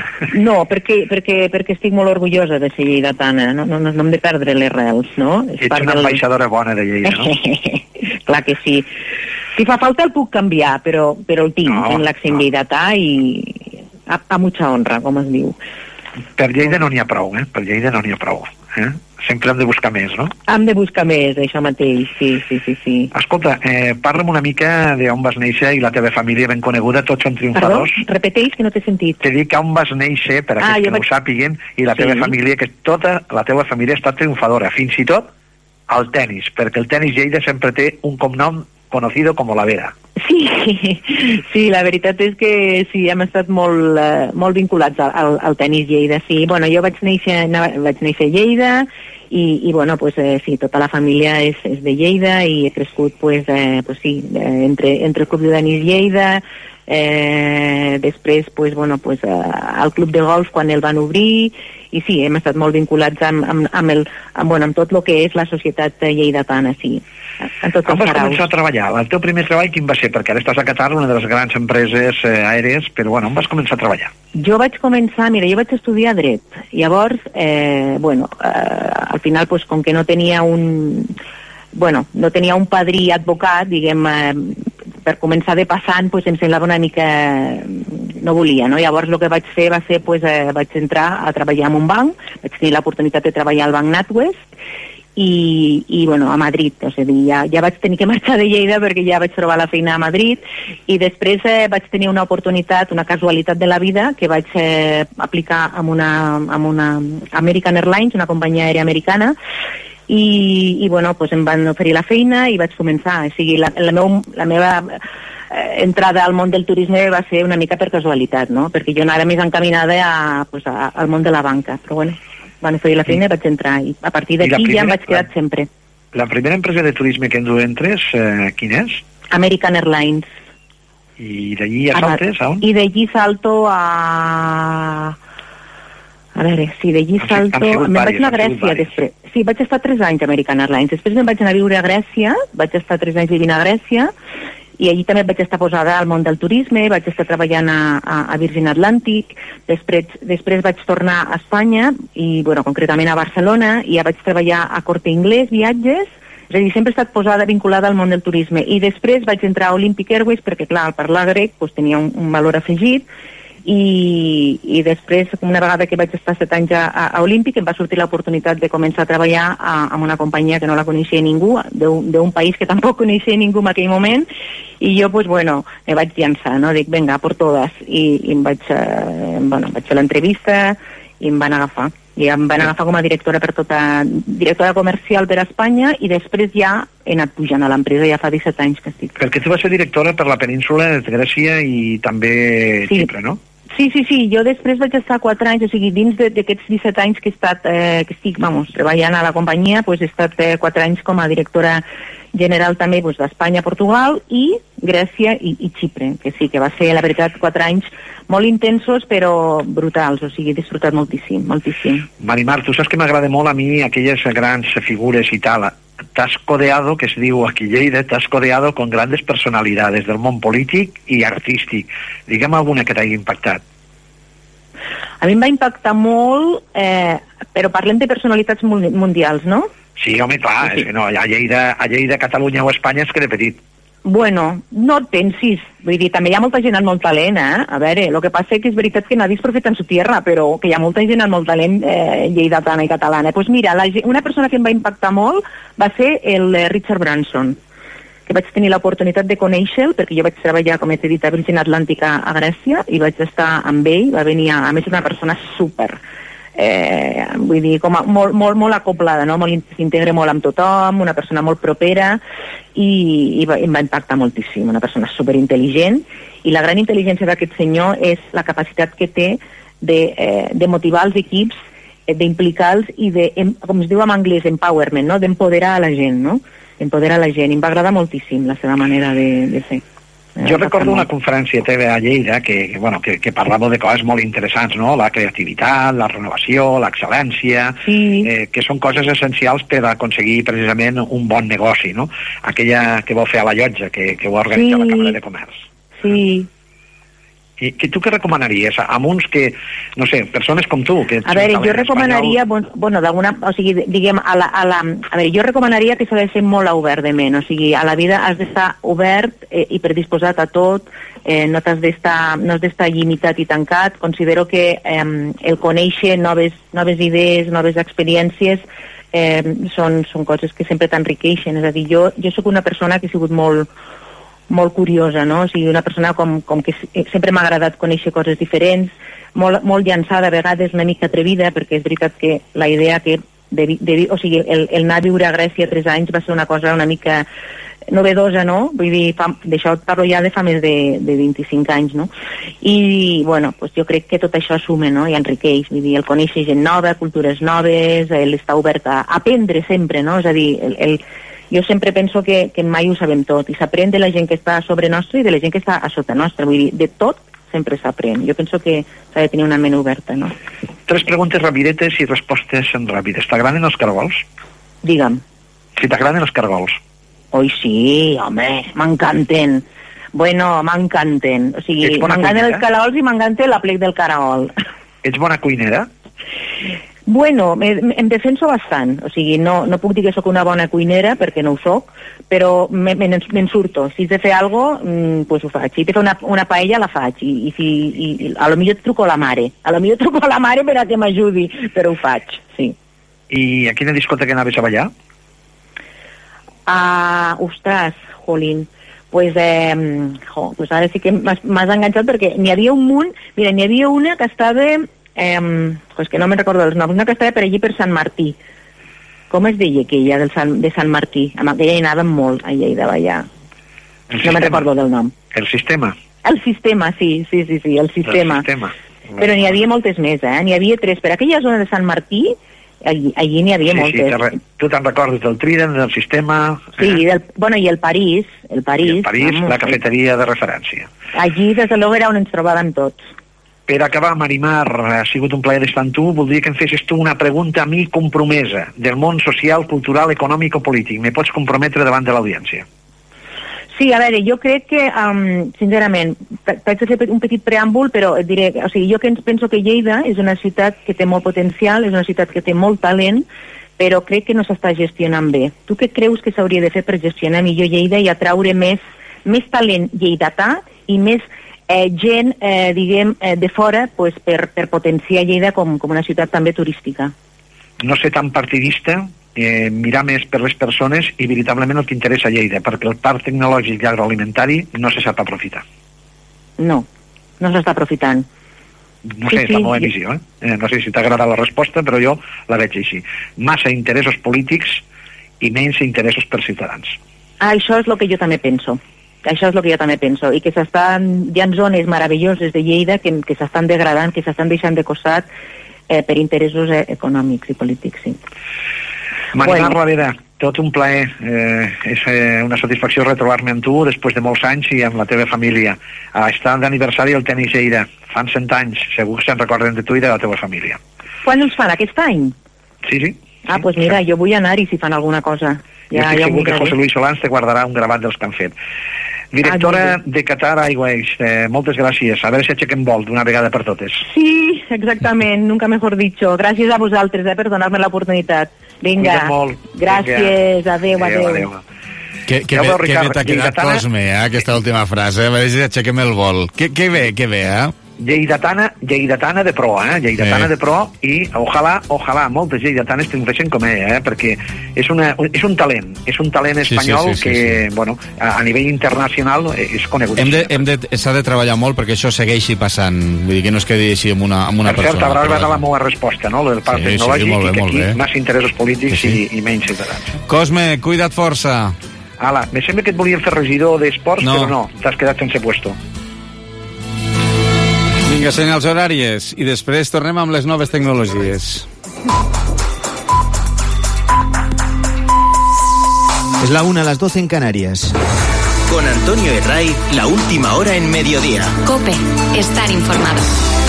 S9: No, perquè, perquè, perquè estic molt orgullosa de ser lleidatana. No, no, no hem de perdre les rels, no?
S8: És Ets una del... ambaixadora bona de Lleida, no?
S9: Clar que sí. Si fa falta el puc canviar, però, però el tinc no, en l'accent no. lleidatà i a, a mucha honra, com es diu.
S8: Per Lleida no n'hi ha prou, eh? Per Lleida no n'hi ha prou, eh? Sempre hem de buscar més, no?
S9: Hem de buscar més, això mateix, sí, sí, sí. sí.
S8: Escolta, eh, parla'm una mica d'on vas néixer i la teva família ben coneguda, tots són triomfadors.
S9: Perdó? Repeteix, que no t'he sentit.
S8: Te dic on vas néixer, per a ah, que vaig... ho sàpiguen, i la teva sí. família, que tota la teva família està triomfadora, fins i tot al tennis, perquè el tennis Lleida sempre té un cognom conocido com Laveda.
S9: Sí, sí, la veritat és que sí, hem estat molt, uh, molt vinculats al, al tenis Lleida, sí. Bueno, jo vaig néixer, vaig néixer a Lleida i, i bueno, pues, eh, sí, tota la família és, és de Lleida i he crescut, pues, eh, pues sí, eh, entre, entre el club de tenis Lleida, eh, després, pues, bueno, pues, eh, al club de golf quan el van obrir, i sí, hem estat molt vinculats amb, amb, amb, el, amb, bueno, amb tot el que és la societat lleidatana, sí. En tots
S8: Com vas
S9: paraus.
S8: començar a treballar? El teu primer treball quin va ser? Perquè ara estàs a Qatar, una de les grans empreses eh, aèries, però bueno, on vas començar a treballar?
S9: Jo vaig començar, mira, jo vaig estudiar dret. Llavors, eh, bueno, eh, al final, pues, com que no tenia un... Bueno, no tenia un padrí advocat, diguem, eh, per començar de passant, pues, em semblava una mica... no volia, no? Llavors el que vaig fer va ser, pues, eh, vaig entrar a treballar en un banc, vaig tenir l'oportunitat de treballar al Banc NatWest, i, i bueno, a Madrid, o sigui, ja, ja vaig tenir que marxar de Lleida perquè ja vaig trobar la feina a Madrid, i després eh, vaig tenir una oportunitat, una casualitat de la vida, que vaig eh, aplicar amb una, amb una American Airlines, una companyia aèria americana, i, i bueno, pues em van oferir la feina i vaig començar, o sigui, la, la, meu, la meva eh, entrada al món del turisme va ser una mica per casualitat, no? Perquè jo anava més encaminada a, pues, a, al món de la banca, però bueno, van oferir la feina i vaig entrar, i a partir d'aquí ja em vaig quedar la, sempre.
S8: La primera empresa de turisme que en tu entres, eh, quin és?
S9: American Airlines.
S8: I d'allí ja saltes a on?
S9: I d'allí salto a... A veure, sí, d'allí salto... Me'n vaig anar a Grècia després. Sí, vaig estar tres anys a American Airlines. Després me'n vaig anar a viure a Grècia, vaig estar tres anys vivint a Grècia, i allí també vaig estar posada al món del turisme, vaig estar treballant a, a, a Virgin Atlantic, després, després vaig tornar a Espanya, i bueno, concretament a Barcelona, i ja vaig treballar a Corte Inglés, viatges, és a dir, sempre he estat posada, vinculada al món del turisme, i després vaig entrar a Olympic Airways, perquè clar, al parlar grec pues, tenia un, un valor afegit, i, i després, una vegada que vaig estar set anys a, a Olímpic, em va sortir l'oportunitat de començar a treballar a, amb una companyia que no la coneixia ningú, d'un país que tampoc coneixia ningú en aquell moment, i jo, pues, bueno, me vaig llançar, no? Dic, venga, por todas, i, i em vaig, eh, bueno, vaig fer l'entrevista i em van agafar. I em van agafar com a directora per tota, directora comercial per a Espanya, i després ja he anat pujant a l'empresa, ja fa disset anys que estic.
S8: Perquè tu vas ser directora per la península de Grècia i també
S9: sí.
S8: Xipre, no?
S9: Sí, sí, sí, jo després vaig estar quatre anys, o sigui, dins d'aquests disset anys que he estat, eh, que estic, vamos, treballant a la companyia, pues he estat eh, quatre anys com a directora general també pues, d'Espanya, Portugal i Grècia i, i Xipre, que sí, que va ser, la veritat, quatre anys molt intensos però brutals, o sigui, he disfrutat moltíssim, moltíssim.
S8: Marimar, tu saps que m'agrada molt a mi aquelles grans figures i tal. T'has codeado, que es diu aquí a Lleida, t'has codeado con grandes personalidades del món polític i artístic. Digue'm alguna que t'hagi impactat.
S9: A mi em va impactar molt, eh, però parlem de personalitats mundials, no?
S8: Sí, home, clar, sí. És que no, a Lleida, a Lleida, Catalunya o Espanya es queda petit.
S9: Bueno, no et pensis, vull dir, també hi ha molta gent amb molt talent, eh? A veure, el que passa que és veritat que nadie és profeta en su tierra, però que hi ha molta gent amb molt talent eh, lleidatana i catalana. Doncs pues mira, la, una persona que em va impactar molt va ser el Richard Branson, que vaig tenir l'oportunitat de conèixer-lo, perquè jo vaig treballar, com he dit, a Virgin Atlàntica a Grècia, i vaig estar amb ell, va venir, a, a més, una persona super, eh, vull dir, com a, molt, molt, molt acoplada, no? S'integra molt amb tothom, una persona molt propera, i, i va, em va impactar moltíssim, una persona superintel·ligent, i la gran intel·ligència d'aquest senyor és la capacitat que té de, eh, de motivar els equips, eh, d'implicar-los i de, em, com es diu en anglès, empowerment, no? D'empoderar a la gent, no? Empoderar a la gent. I em va agradar moltíssim la seva manera de, de fer.
S8: Jo recordo una conferència teva a Lleida que, que, bueno, que, que parlava de coses molt interessants, no? La creativitat, la renovació, l'excel·lència, sí. eh, que són coses essencials per aconseguir precisament un bon negoci, no? Aquella que vau fer a la Llotja, que, que ho organitza sí. la Cambra de Comerç.
S9: Sí.
S8: I que tu què recomanaries a uns que, no sé, persones com tu que
S9: a veure, jo recomanaria espanyol... bueno, d'alguna, o sigui, diguem a la, a la, a veure, jo recomanaria que s'ha de ser molt obert de ment, o sigui, a la vida has d'estar obert eh, i predisposat a tot, eh, no t'has d'estar no has d'estar limitat i tancat. Considero que eh, el conèixer noves, noves idees, noves experiències eh, són, són coses que sempre t'enriqueixen, és a dir, jo, jo sóc una persona que he sigut molt molt curiosa, no? O sigui, una persona com, com que sempre m'ha agradat conèixer coses diferents, molt, molt llançada, a vegades una mica atrevida, perquè és veritat que la idea que, de, de, o sigui, el, el anar a viure a Grècia tres anys va ser una cosa una mica novedosa, no? Vull dir, fa, d'això et parlo ja de fa més de, de vint-i-cinc anys, no? I, bueno, pues jo crec que tot això assume, no? I enriqueix, vull dir, el conèixer gent nova, cultures noves, l'estar obert a aprendre sempre, no? És a dir, el, el jo sempre penso que, que mai ho sabem tot i s'aprèn de la gent que està a sobre nostre i de la gent que està a sota nostra, vull dir, de tot sempre s'aprèn. Jo penso que s'ha de tenir una ment oberta, no?
S8: Tres preguntes rapidetes i respostes ràpides. T'agraden els caragols?
S9: Digue'm.
S8: Si t'agraden els caragols?
S9: Oi, sí, home, m'encanten. Bueno, m'encanten. O sigui, m'encanten els caragols i m'encanta la plec del caragol.
S8: Ets bona cuinera?
S9: Bueno, em defenso bastant, o sigui, no, no puc dir que sóc una bona cuinera, perquè no ho soc, però me'n me surto. Si has de fer alguna cosa, pues ho faig. Si he de fer una, una paella, la faig. I, i, si, i a lo millor truco a la mare. A lo millor truco a la mare per a que m'ajudi, però ho faig, sí.
S8: I a quina discoteca anaves a ballar?
S9: Ah, ostres, jolín. Pues, eh, jo, pues ara sí que m'has enganxat perquè n'hi havia un munt, mira, n'hi havia una que estava... Eh, pues que no me'n recordo els noms, una que estava per allí per Sant Martí. Com es deia aquella del Sant, de Sant Martí? Amb aquella hi anàvem molt a Lleida, allà. No me'n recordo del nom.
S8: El sistema?
S9: El sistema, sí, sí, sí, sí, el sistema.
S8: El sistema.
S9: Però n'hi havia moltes més, eh? N'hi havia tres. Per aquella zona de Sant Martí, allí, allí n'hi havia
S8: sí,
S9: moltes.
S8: Sí, re... tu te'n recordes del Trident, del sistema...
S9: Sí, eh? del, bueno, i el París. El París,
S8: I el París, vamos, la cafeteria de referència.
S9: Allí, des de luego, era on ens trobàvem tots.
S8: Per acabar, Marimar, ha sigut un plaer estar amb tu. Voldria que em fessis tu una pregunta a mi compromesa del món social, cultural, econòmic o polític. Me pots comprometre davant de l'audiència?
S9: Sí, a veure, jo crec que, um, sincerament, t'haig de fer un petit preàmbul, però et diré, o sigui, jo que penso que Lleida és una ciutat que té molt potencial, és una ciutat que té molt talent, però crec que no s'està gestionant bé. Tu què creus que s'hauria de fer per gestionar millor Lleida i atraure més, més talent lleidatà i més Eh, gent, eh, diguem, eh, de fora pues, per, per potenciar Lleida com, com una ciutat també turística?
S8: No ser tan partidista, eh, mirar més per les persones i veritablement el que interessa a Lleida, perquè el parc tecnològic i agroalimentari no se sap aprofitar.
S9: No, no s'està aprofitant.
S8: No sé, sí, és la meva sí. visió, eh? eh? No sé si t'agrada la resposta, però jo la veig així. Massa interessos polítics i menys interessos per ciutadans.
S9: Ah, això és el que jo també penso. Això és el que jo també penso, i que s'estan, hi ha zones meravelloses de Lleida que, que s'estan degradant, que s'estan deixant de costat eh, per interessos eh, econòmics i polítics, sí.
S8: Marimar bueno. Ravera, tot un plaer, eh, és eh, una satisfacció retrobar-me amb tu després de molts anys i amb la teva família. Ah, està d'aniversari el tenis Lleida, fan cent anys, segur que se'n recorden de tu i de la teva família.
S9: Quan els fan, aquest any?
S8: Sí, sí.
S9: Ah, doncs pues mira, sí. Jo vull anar-hi si fan alguna cosa.
S8: Ja, jo estic ja segur que José Luis Solans te guardarà un gravat dels que han fet. Directora ah, de Qatar Airways, eh, moltes gràcies. A veure si aixequem vol d'una vegada per totes.
S9: Sí, exactament, nunca mejor dicho. Gràcies a vosaltres eh, per donar-me l'oportunitat. Vinga, gràcies, adéu, adéu. adéu.
S1: Que, que, bé, que bé t'ha quedat, Cosme, eh, aquesta última frase. A veure si aixequem el vol. Que, que bé, que bé, eh?
S8: Lleidatana, lleidatana de pro, eh? Lleidatana eh. de pro, i ojalà, ojalà, moltes lleidatanes triomfeixen com ella, eh? Perquè és, una, és un talent, és un talent espanyol sí, sí, sí, que, sí, sí. bueno, a, a nivell internacional és conegut.
S1: Hem de, hem de, s'ha de treballar molt perquè això segueixi passant, vull dir que no es quedi així amb una, amb una
S8: per
S1: persona.
S8: Per cert, hauràs de la meva resposta, no?, del parc sí, tecnològic, sí, bé, i que aquí bé. Més interessos polítics sí, sí. I, i menys ciutadans.
S1: Cosme, cuida't força.
S8: Ala, me sembla que et volien fer regidor d'esports, no. Però no, t'has quedat sense puesto.
S1: Vinga, senyals horàries, i després tornem amb les noves tecnologies.
S10: Es la una a las doce en Canarias.
S11: Con Antonio Herray, la última hora en mediodía.
S2: COPE, estar informado.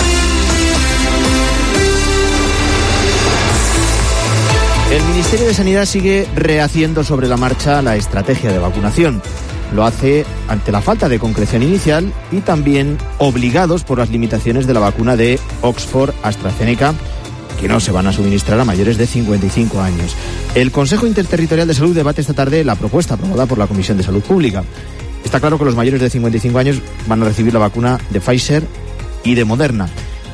S10: El Ministerio de Sanidad sigue rehaciendo sobre la marcha la estrategia de vacunación. Lo hace ante la falta de concreción inicial y también obligados por las limitaciones de la vacuna de Oxford AstraZeneca, que no se van a suministrar a mayores de cincuenta y cinco años. El Consejo Interterritorial de Salud debate esta tarde la propuesta aprobada por la Comisión de Salud Pública. Está claro que los mayores de cincuenta y cinco años van a recibir la vacuna de Pfizer y de Moderna.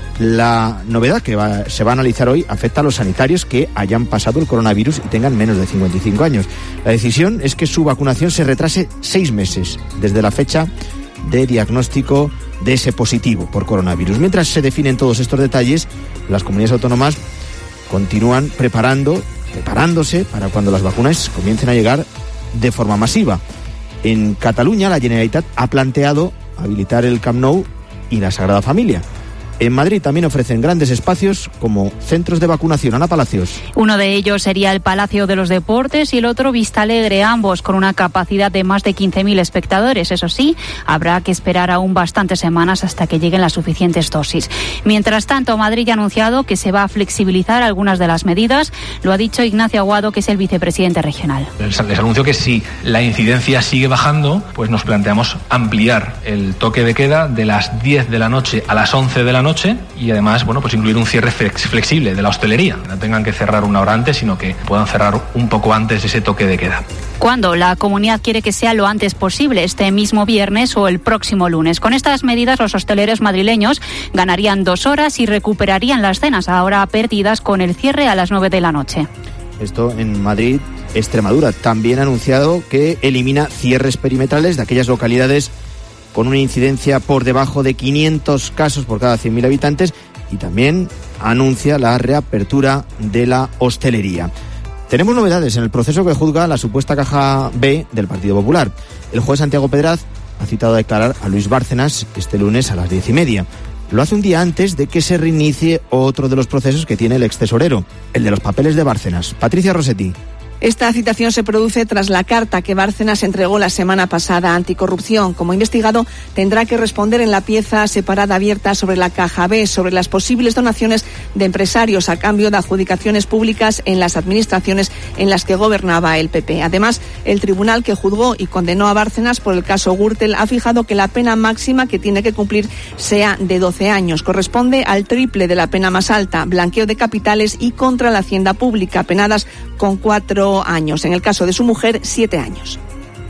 S10: La novedad que va, se va a analizar hoy afecta a los sanitarios que hayan pasado el coronavirus y tengan menos de cincuenta y cinco años. La decisión es que su vacunación se retrase seis meses desde la fecha de diagnóstico de ese positivo por coronavirus. Mientras se definen todos estos detalles, las comunidades autónomas continúan preparando, preparándose para cuando las vacunas comiencen a llegar de forma masiva. En Cataluña, la Generalitat ha planteado habilitar el Camp Nou y la Sagrada Familia. En Madrid también ofrecen grandes espacios como centros de vacunación. Ana Palacios.
S12: Uno de ellos sería el Palacio de los Deportes y el otro Vista Alegre, ambos con una capacidad de más de quince mil espectadores. Eso sí, habrá que esperar aún bastantes semanas hasta que lleguen las suficientes dosis. Mientras tanto, Madrid ha anunciado que se va a flexibilizar algunas de las medidas. Lo ha dicho Ignacio Aguado, que es el vicepresidente regional.
S13: Les anuncio que si la incidencia sigue bajando, pues nos planteamos ampliar el toque de queda de las diez de la noche a las once de la noche. Noche y además, bueno, pues incluir un cierre flexible de la hostelería. No tengan que cerrar una hora antes, sino que puedan cerrar un poco antes de ese toque de queda.
S12: ¿Cuándo? La comunidad quiere que sea lo antes posible, este mismo viernes o el próximo lunes. Con estas medidas, los hosteleros madrileños ganarían dos horas y recuperarían las cenas ahora perdidas con el cierre a las nueve de la noche.
S10: Esto en Madrid. Extremadura también ha anunciado que elimina cierres perimetrales de aquellas localidades con una incidencia por debajo de quinientos casos por cada cien mil habitantes, y también anuncia la reapertura de la hostelería. Tenemos novedades en el proceso que juzga la supuesta caja B del Partido Popular. El juez Santiago Pedraz ha citado a declarar a Luis Bárcenas este lunes a las diez y media. Lo hace un día antes de que se reinicie otro de los procesos que tiene el extesorero, el de los papeles de Bárcenas. Patricia Rossetti.
S14: Esta citación se produce tras la carta que Bárcenas entregó la semana pasada a Anticorrupción. Como investigado, tendrá que responder en la pieza separada abierta sobre la caja B, sobre las posibles donaciones de empresarios a cambio de adjudicaciones públicas en las administraciones en las que gobernaba el P P. Además, el tribunal que juzgó y condenó a Bárcenas por el caso Gürtel ha fijado que la pena máxima que tiene que cumplir sea de doce años. Corresponde al triple de la pena más alta, blanqueo de capitales y contra la hacienda pública, penadas con cuatro años. En el caso de su mujer, siete años.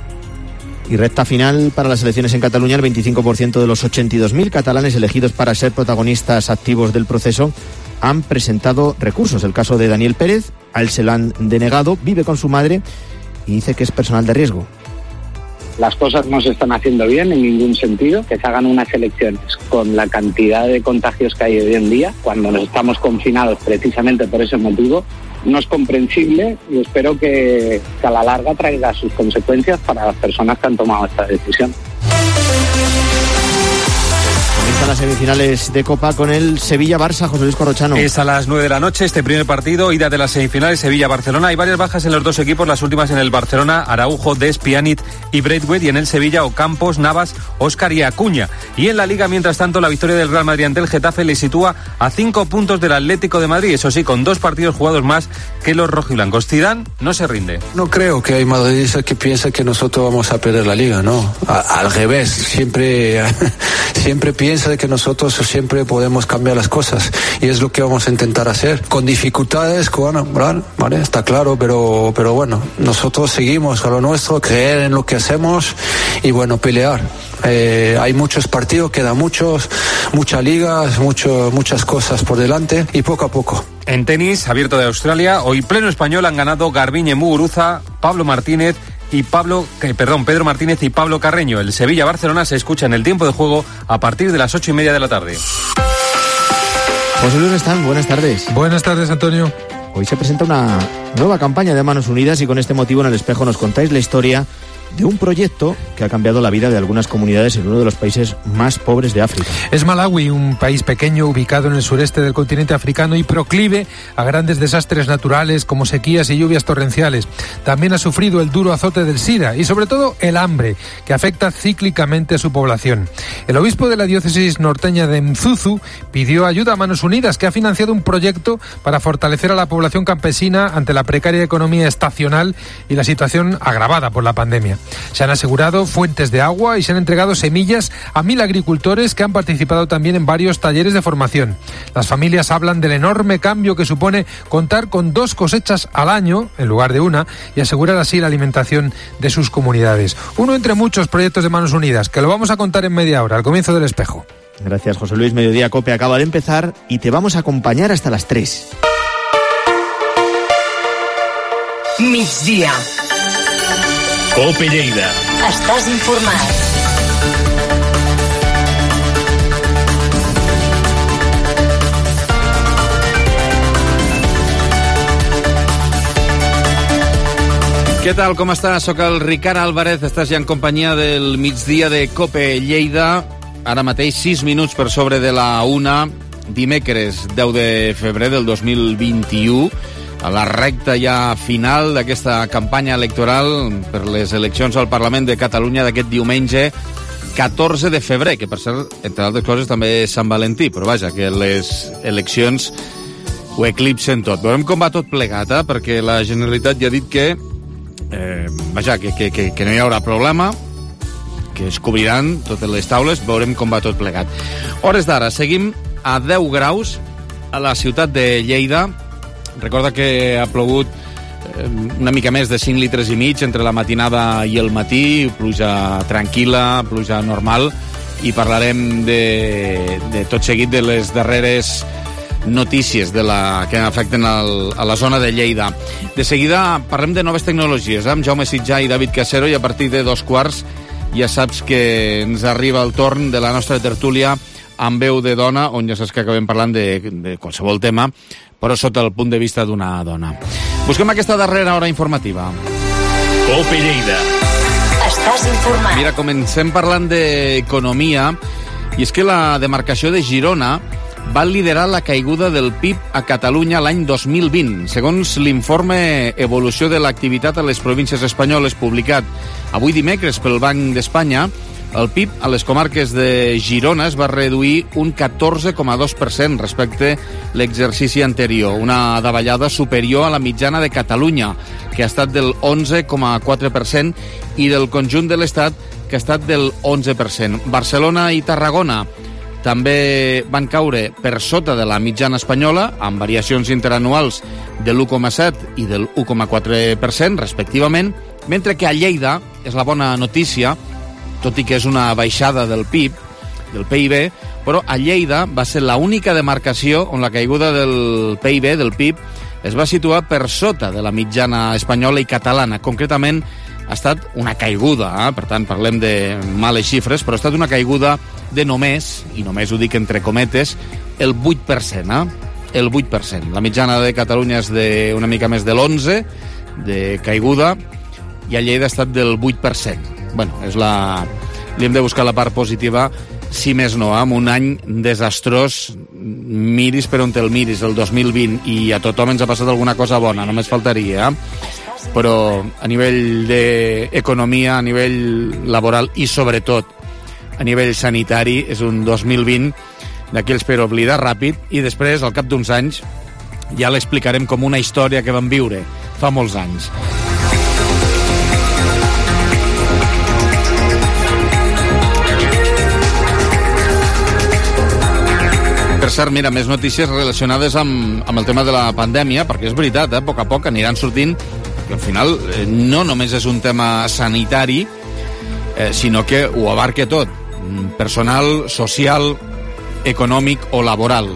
S10: Y recta final para las elecciones en Cataluña. El veinticinco por ciento de los ochenta y dos mil catalanes elegidos para ser protagonistas activos del proceso han presentado recursos. El caso de Daniel Pérez, a él se lo han denegado, vive con su madre y dice que es personal de riesgo.
S15: Las cosas no se están haciendo bien en ningún sentido, que se hagan unas elecciones con la cantidad de contagios que hay hoy en día, cuando nos estamos confinados precisamente por ese motivo, no es comprensible, y espero que, que a la larga traiga sus consecuencias para las personas que han tomado esta decisión.
S10: Comienzan las semifinales de Copa con el Sevilla-Barça. José Luis Corrochano.
S16: Es a las nueve de la noche este primer partido, ida de las semifinales Sevilla-Barcelona. Hay varias bajas en los dos equipos, las últimas en el Barcelona: Araujo, Des, Pjanic y Braithwaite, y en el Sevilla Ocampos, Navas, Óscar y Acuña. Y en la Liga, mientras tanto, la victoria del Real Madrid ante el Getafe le sitúa a cinco puntos del Atlético de Madrid, eso sí, con dos partidos jugados más que los rojiblancos. Zidane no se rinde.
S17: No creo que hay madridistas que piensen que nosotros vamos a perder la Liga, no. A, al revés, siempre, siempre piensan confianza de que nosotros siempre podemos cambiar las cosas y es lo que vamos a intentar hacer. Con dificultades, bueno, vale, está claro, pero, pero bueno, nosotros seguimos a lo nuestro, creer en lo que hacemos y bueno, pelear. Eh, hay muchos partidos, quedan muchos, muchas ligas, mucho, muchas cosas por delante y poco a poco.
S16: En tenis, abierto de Australia, hoy pleno español han ganado Garbiñe Muguruza, Pablo Martínez y Pablo, eh, perdón, Pedro Martínez y Pablo Carreño. El Sevilla-Barcelona se escucha en el tiempo de juego a partir de las ocho y media de la tarde.
S10: José Luis Restán, buenas tardes.
S18: Buenas tardes, Antonio.
S10: Hoy se presenta una nueva campaña de Manos Unidas y con este motivo en El Espejo nos contáis la historia de un proyecto que ha cambiado la vida de algunas comunidades en uno de los países más pobres de África.
S18: Es Malawi, un país pequeño ubicado en el sureste del continente africano y proclive a grandes desastres naturales como sequías y lluvias torrenciales. También ha sufrido el duro azote del SIDA y sobre todo el hambre, que afecta cíclicamente a su población. El obispo de la diócesis norteña de Mzuzu pidió ayuda a Manos Unidas, que ha financiado un proyecto para fortalecer a la población campesina ante la precaria economía estacional y la situación agravada por la pandemia. Se han asegurado fuentes de agua y se han entregado semillas a mil agricultores que han participado también en varios talleres de formación. Las familias hablan del enorme cambio que supone contar con dos cosechas al año, en lugar de una, y asegurar así la alimentación de sus comunidades. Uno entre muchos proyectos de Manos Unidas, que lo vamos a contar en media hora, al comienzo del Espejo.
S10: Gracias, José Luis. Mediodía Cope acaba de empezar y te vamos a acompañar hasta las tres.
S2: Migdia.
S3: Cope Lleida.
S2: Estàs informat.
S1: Què tal, com estàs? Soc el Ricard Álvarez, estàs ja en companyia del migdia de Cope Lleida. Ara mateix sis minuts per sobre de la una, dimecres deu de febrer del dos mil vint-i-u, a la recta ja final d'aquesta campanya electoral per les eleccions al Parlament de Catalunya d'aquest diumenge catorze de febrer, que per cert, entre altres coses, també és Sant Valentí, però vaja, que les eleccions ho eclipsen tot. Veurem com va tot plegat, eh? Perquè la Generalitat ja ha dit que, eh, vaja, que, que, que, que no hi haurà problema, que es cobriran totes les taules, veurem com va tot plegat. Hores d'ara, seguim a deu graus a la ciutat de Lleida. Recorda que ha plogut una mica més de cinc litres i mig entre la matinada i el matí, pluja tranquil·la, pluja normal, i parlarem de, de tot seguit de les darreres notícies de la, que afecten el, a la zona de Lleida. De seguida parlem de noves tecnologies, eh? Amb Jaume Sitjà i David Casero, i a partir de dos quarts ja saps que ens arriba el torn de la nostra tertúlia amb veu de dona, on ja saps que acabem parlant de, de qualsevol tema, però sota el punt de vista d'una dona. Busquem aquesta darrera hora informativa.
S3: Cope Lleida.
S2: Estàs informat.
S1: Mira, comencem parlant d'economia, i és que la demarcació de Girona va liderar la caiguda del P I B a Catalunya l'any dos mil vint. Segons l'informe Evolució de l'activitat a les províncies espanyoles publicat avui dimecres pel Banc d'Espanya, el P I B a les comarques de Girona es va reduir un catorze coma dos per cent respecte a l'exercici anterior, una davallada superior a la mitjana de Catalunya, que ha estat del onze coma quatre per cent, i del conjunt de l'Estat, que ha estat del onze per cent. Barcelona i Tarragona també van caure per sota de la mitjana espanyola, amb variacions interanuals de l'u coma set i del u coma quatre per cent, respectivament, mentre que a Lleida, és la bona notícia, tot i que és una baixada del P I B, del P I B, però a Lleida va ser l'única demarcació on la caiguda del P I B, del P I B, es va situar per sota de la mitjana espanyola i catalana. Concretament, ha estat una caiguda, eh? Per tant, parlem de males xifres, però ha estat una caiguda de només, i només ho dic entre cometes, el vuit per cent, eh? El vuit per cent. La mitjana de Catalunya és de una mica més de l'onze per cent de caiguda, i a Lleida ha estat del vuit per cent. Bueno, és la... li hem de buscar la part positiva, si més no, amb un any desastrós, miris per on te'l miris, el dos mil vint, i a tothom ens ha passat alguna cosa bona, només faltaria, eh? Però a nivell d'economia, a nivell laboral i sobretot a nivell sanitari, és un dos mil vint d'aquells per oblidar ràpid, i després, al cap d'uns anys, ja l'explicarem com una història que vam viure fa molts anys. cert, mira, més notícies relacionades amb, amb el tema de la pandèmia, perquè és veritat, eh, a poc a poc aniran sortint, que al final eh, no només és un tema sanitari, eh, sinó que ho abarca tot, personal, social, econòmic o laboral.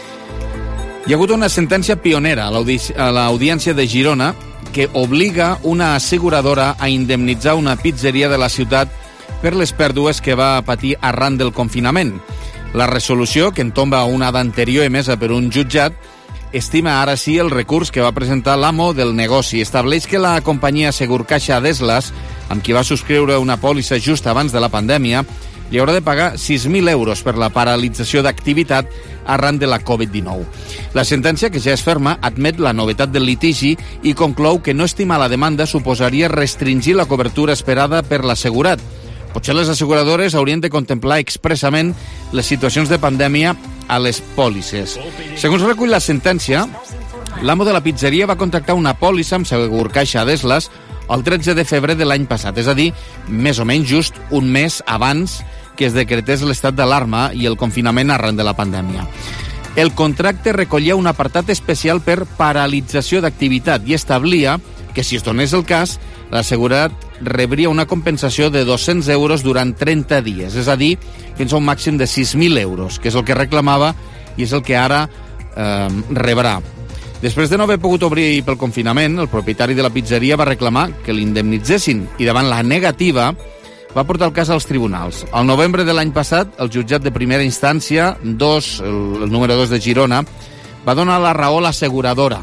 S1: Hi ha hagut una sentència pionera a l'Audiència de Girona que obliga una asseguradora a indemnitzar una pizzeria de la ciutat per les pèrdues que va patir arran del confinament. La resolució, que entomba una d'anterior emesa per un jutjat, estima ara sí el recurs que va presentar l'amo del negoci. Estableix que la companyia Segurcaixa Deslas, amb qui va subscriure una pòlissa just abans de la pandèmia, li haurà de pagar sis mil euros per la paralització d'activitat arran de la covid dinou. La sentència, que ja és ferma, admet la novetat del litigi i conclou que no estimar la demanda suposaria restringir la cobertura esperada per l'assegurat. Potser les asseguradores haurien de contemplar expressament les situacions de pandèmia a les pòlisses. Segons recull la sentència, l'amo de la pizzeria va contractar una pòlissa amb Segurcaixa Deslas el tretze de febrer de l'any passat, és a dir, més o menys just un mes abans que es decretés l'estat d'alarma i el confinament arran de la pandèmia. El contracte recollia un apartat especial per paralització d'activitat i establia que, si es donés el cas, l'assegurat rebria una compensació de dos-cents euros durant trenta dies, és a dir, fins a un màxim de sis mil euros, que és el que reclamava i és el que ara eh, rebrà. Després de no haver pogut obrir pel confinament, el propietari de la pizzeria va reclamar que l'indemnitzessin i davant la negativa va portar el cas als tribunals. Al novembre de l'any passat, el jutjat de primera instància, dos, el, el número dos de Girona, va donar la raó a l'asseguradora.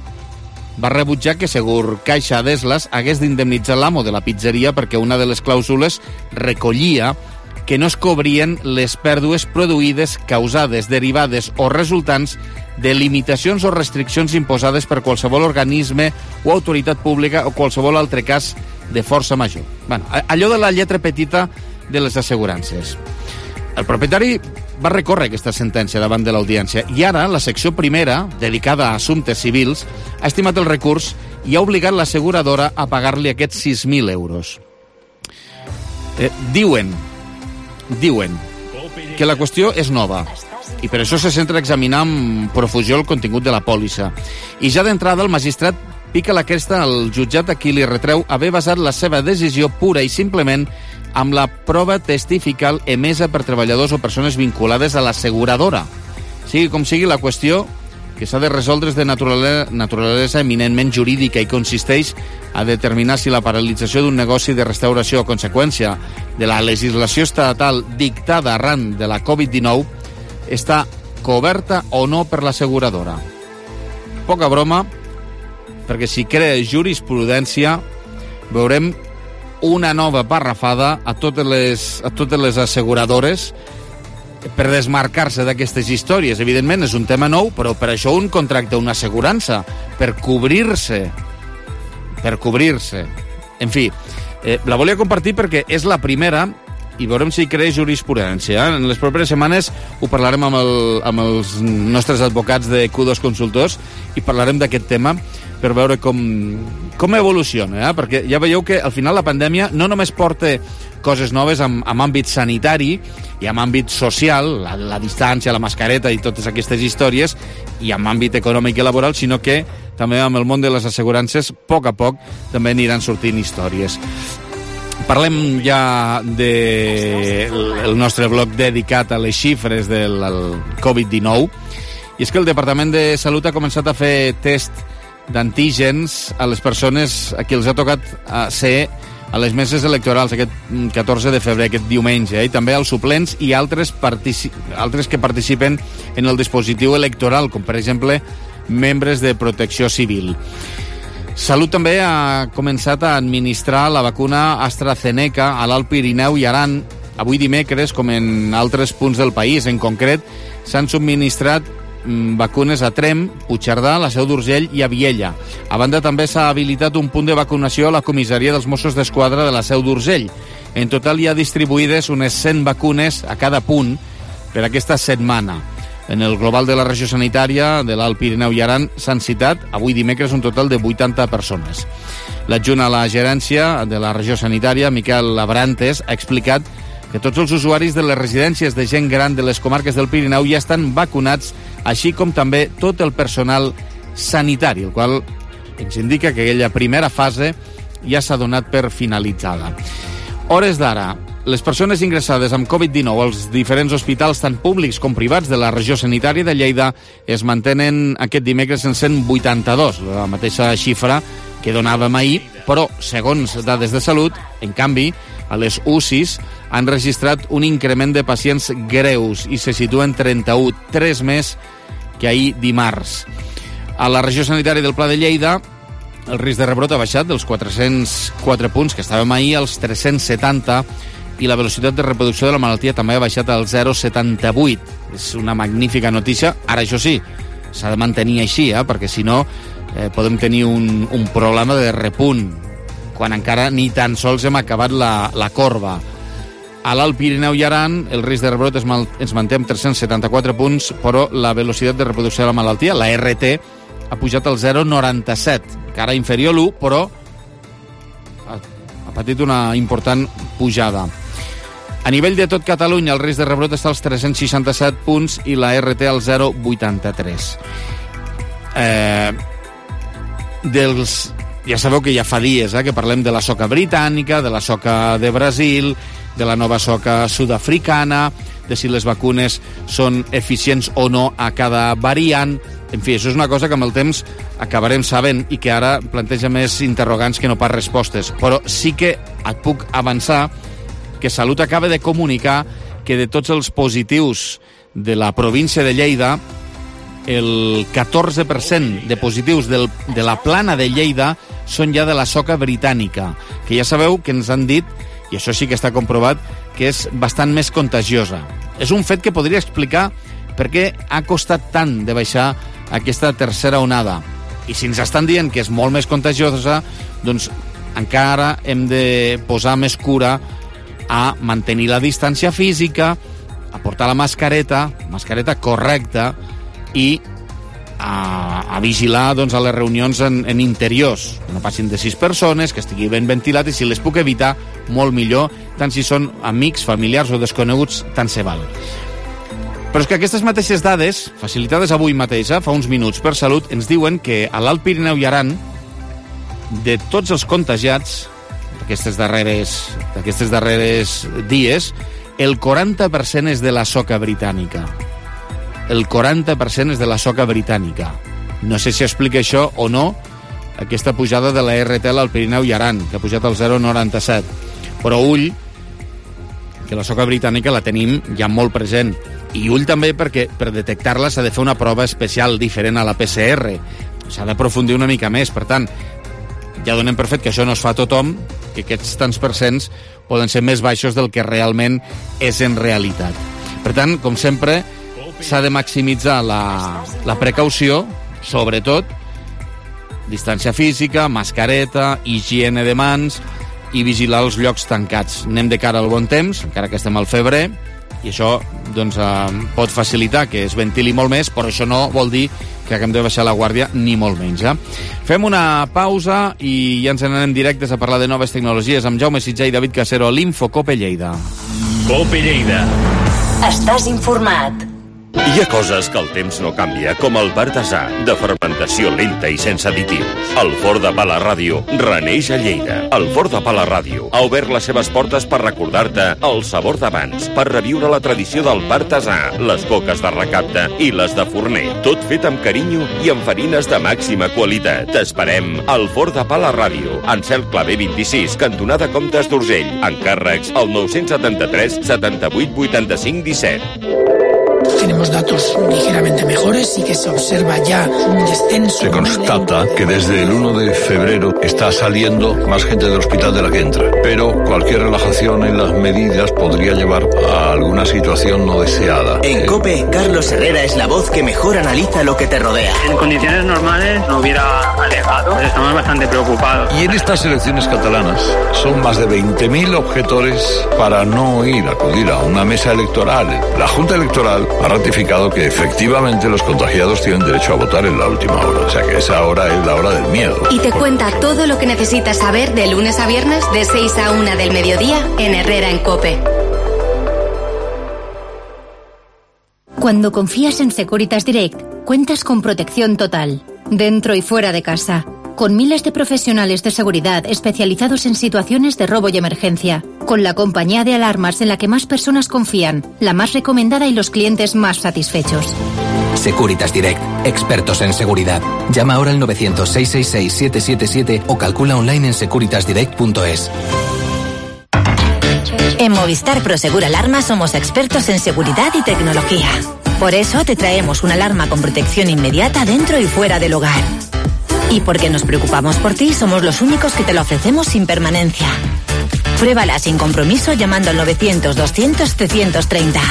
S1: Va rebutjar que Segurcaixa Deslas hagués d'indemnitzar l'amo de la pizzeria perquè una de les clàusules recollia que no es cobrien les pèrdues produïdes, causades, derivades o resultants de limitacions o restriccions imposades per qualsevol organisme o autoritat pública o qualsevol altre cas de força major. Bueno, allò de la lletra petita de les assegurances. El propietari va recórrer aquesta sentència davant de l'audiència i ara la secció primera, dedicada a assumptes civils, ha estimat el recurs i ha obligat l'asseguradora a pagar-li aquests sis mil euros. Eh, diuen, diuen que la qüestió és nova i per això se centra a examinar amb profusió el contingut de la pòlissa. I ja d'entrada el magistrat pica la cresta al jutjat a qui li retreu haver basat la seva decisió pura i simplement amb la prova testifical emesa per treballadors o persones vinculades a l'asseguradora. Sigui com sigui, la qüestió que s'ha de resoldre és de naturalesa, naturalesa eminentment jurídica i consisteix a determinar si la paralització d'un negoci de restauració a conseqüència de la legislació estatal dictada arran de la covid dinou està coberta o no per l'asseguradora. Poca broma, perquè si crea jurisprudència veurem una nova parrafada a totes les, a totes les asseguradores per desmarcar-se d'aquestes històries. Evidentment és un tema nou, però per això un contracta una assegurança, per cobrir-se. Per cobrir-se. En fi, eh, la volia compartir perquè és la primera i veurem si crea jurisprudència. En les properes setmanes ho parlarem amb, el, amb els nostres advocats de Q dos Consultors i parlarem d'aquest tema per veure com, com evoluciona, eh? Perquè ja veieu que al final la pandèmia no només porta coses noves en, en àmbit sanitari i en àmbit social, la, la distància, la mascareta i totes aquestes històries, i en àmbit econòmic i laboral, sinó que també amb el món de les assegurances, a poc a poc, també aniran sortint històries. Parlem ja del nostre bloc dedicat a les xifres del covid dinou, i és que el Departament de Salut ha començat a fer test d'antígens a les persones a qui els ha tocat ser a les meses electorals aquest catorze de febrer, aquest diumenge, eh? I també als suplents i altres, altres que participen en el dispositiu electoral, com per exemple membres de Protecció Civil. Salut també ha començat a administrar la vacuna AstraZeneca a l'Alt Pirineu i Aran avui dimecres, com en altres punts del país. En concret, s'han subministrat vacunes a Trem, Puigcerdà, la Seu d'Urgell i a Viella. A banda, també s'ha habilitat un punt de vacunació a la comissaria dels Mossos d'Esquadra de la Seu d'Urgell. En total hi ha distribuïdes unes cent vacunes a cada punt per aquesta setmana. En el global de la regió sanitària de l'Alt Pirineu i Aran s'han citat avui dimecres un total de vuitanta persones. L'adjunt a la gerència de la regió sanitària, Miquel Labrantes, ha explicat que tots els usuaris de les residències de gent gran de les comarques del Pirineu ja estan vacunats, així com també tot el personal sanitari, el qual ens indica que aquella primera fase ja s'ha donat per finalitzada. Hores d'ara, les persones ingressades amb covid dinou als diferents hospitals, tant públics com privats de la regió sanitària de Lleida, es mantenen aquest dimecres en cent vuitanta-dos, la mateixa xifra que donàvem ahir, però, segons dades de salut, en canvi, a les U C Is han registrat un increment de pacients greus i se situen trenta-u, tres més que ahir dimarts. A la regió sanitària del Pla de Lleida, el risc de rebrot ha baixat dels quatre-cents quatre punts que estàvem ahir als tres-cents setanta i la velocitat de reproducció de la malaltia també ha baixat al zero coma setanta-vuit. És una magnífica notícia. Ara, això sí, s'ha de mantenir així, eh? perquè si no eh, podem tenir un, un problema de repunt, quan encara ni tan sols hem acabat la, la corba. A l'Alt Pirineu i Aran, el risc de rebrot es, mal, es manté amb tres-cents setanta-quatre punts, però la velocitat de reproducció de la malaltia, la R T, ha pujat al zero coma noranta-set, encara inferior a l'u, però ha, ha patit una important pujada. A nivell de tot Catalunya, el risc de rebrot està als tres-cents seixanta-set punts i la R T al zero coma vuitanta-tres. Eh, dels, ja sabeu que ja fa dies eh, que parlem de la soca britànica, de la soca de Brasil, de la nova soca sud-africana, de si les vacunes són eficients o no a cada variant. En fi, això és una cosa que amb el temps acabarem sabent i que ara planteja més interrogants que no pas respostes. Però sí que et puc avançar que Salut acaba de comunicar que de tots els positius de la província de Lleida, el catorze per cent de positius del, de la plana de Lleida són ja de la soca britànica, que ja sabeu que ens han dit, i això sí que està comprovat, que és bastant més contagiosa. És un fet que podria explicar per què ha costat tant de baixar aquesta tercera onada. I si ens estan dient que és molt més contagiosa, doncs encara hem de posar més cura a mantenir la distància física, a portar la mascareta, mascareta correcta, i a, a vigilar doncs, a les reunions en, en interiors, que no passin de sis persones, que estigui ben ventilat, i si les puc evitar, molt millor, tant si són amics, familiars o desconeguts, tant se val. Però és que aquestes mateixes dades, facilitades avui mateix, fa uns minuts per Salut, ens diuen que a l'Alt Pirineu i Aran, de tots els contagiats d'aquestes darreres, d'aquestes darreres dies, el quaranta per cent és de la soca britànica. El quaranta per cent és de la soca britànica. No sé si explica això o no, aquesta pujada de la R T al Pirineu i Aran, que ha pujat al zero coma noranta-set. Però ull, que la soca britànica la tenim ja molt present. I ull també perquè per detectar-la s'ha de fer una prova especial diferent a la P C R. S'ha d'aprofundir una mica més. Per tant, ja donem per fet que això no es fa a tothom, que aquests tants percents poden ser més baixos del que realment és en realitat. Per tant, com sempre, s'ha de maximitzar la, la precaució, sobretot distància física, mascareta, higiene de mans i vigilar els llocs tancats. Anem de cara al bon temps, encara que estem al febrer, i això doncs, eh, pot facilitar que es ventili molt més, però això no vol dir que haguem de baixar la guàrdia, ni molt menys. Eh? Fem una pausa i ja ens n'anem directes a parlar de noves tecnologies amb Jaume Sitjar i David Casero a l'Info Cope Lleida.
S11: Cope Lleida.
S2: Estàs informat.
S19: Hi ha coses que el temps no canvia, com el Partasà, de fermentació lenta i sense additius. El Forn de Pa La Ràdio reneix a Lleida. El Forn de Pa La Ràdio ha obert les seves portes per recordar-te el sabor d'abans, per reviure la tradició del Partasà, les coques de recapte i les de forner. Tot fet amb carinyo i amb farines de màxima qualitat. T'esperem al Forn de Pa La Ràdio, en Cel Clavé vint-i-sis, cantonada Comtes d'Urgell. Encàrrecs al nou setanta-tres setanta-vuit vuitanta-cinc disset.
S20: Tenemos datos ligeramente mejores y que se observa ya un descenso.
S21: Se constata que desde el uno de febrero está saliendo más gente del hospital de la que entra, pero cualquier relajación en las medidas podría llevar a alguna situación no deseada.
S11: En COPE, Carlos Herrera es la voz que mejor analiza lo que te rodea.
S22: En condiciones normales no hubiera alegado, estamos bastante preocupados.
S21: Y en estas elecciones catalanas son más de veinte mil objetores para no ir a acudir a una mesa electoral. La Junta Electoral ha ratificado que efectivamente los contagiados tienen derecho a votar en la última hora. O sea que esa hora es la hora del miedo.
S23: Y te cuenta todo lo que necesitas saber de lunes a viernes de seis a una del mediodía en Herrera en COPE.
S4: Cuando confías en Securitas Direct, cuentas con protección total, dentro y fuera de casa, con miles de profesionales de seguridad especializados en situaciones de robo y emergencia, con la compañía de alarmas en la que más personas confían, la más recomendada y los clientes más satisfechos.
S7: Securitas Direct, expertos en seguridad. Llama ahora al novecientos, seiscientos sesenta y seis, siete siete siete o calcula online en securitas direct punto es.
S23: En Movistar Prosegur Alarma somos expertos en seguridad y tecnología. Por eso te traemos una alarma con protección inmediata dentro y fuera del hogar. Y porque nos preocupamos por ti, somos los únicos que te la ofrecemos sin permanencia. Pruébala sin compromiso llamando al novecientos, doscientos, trescientos treinta.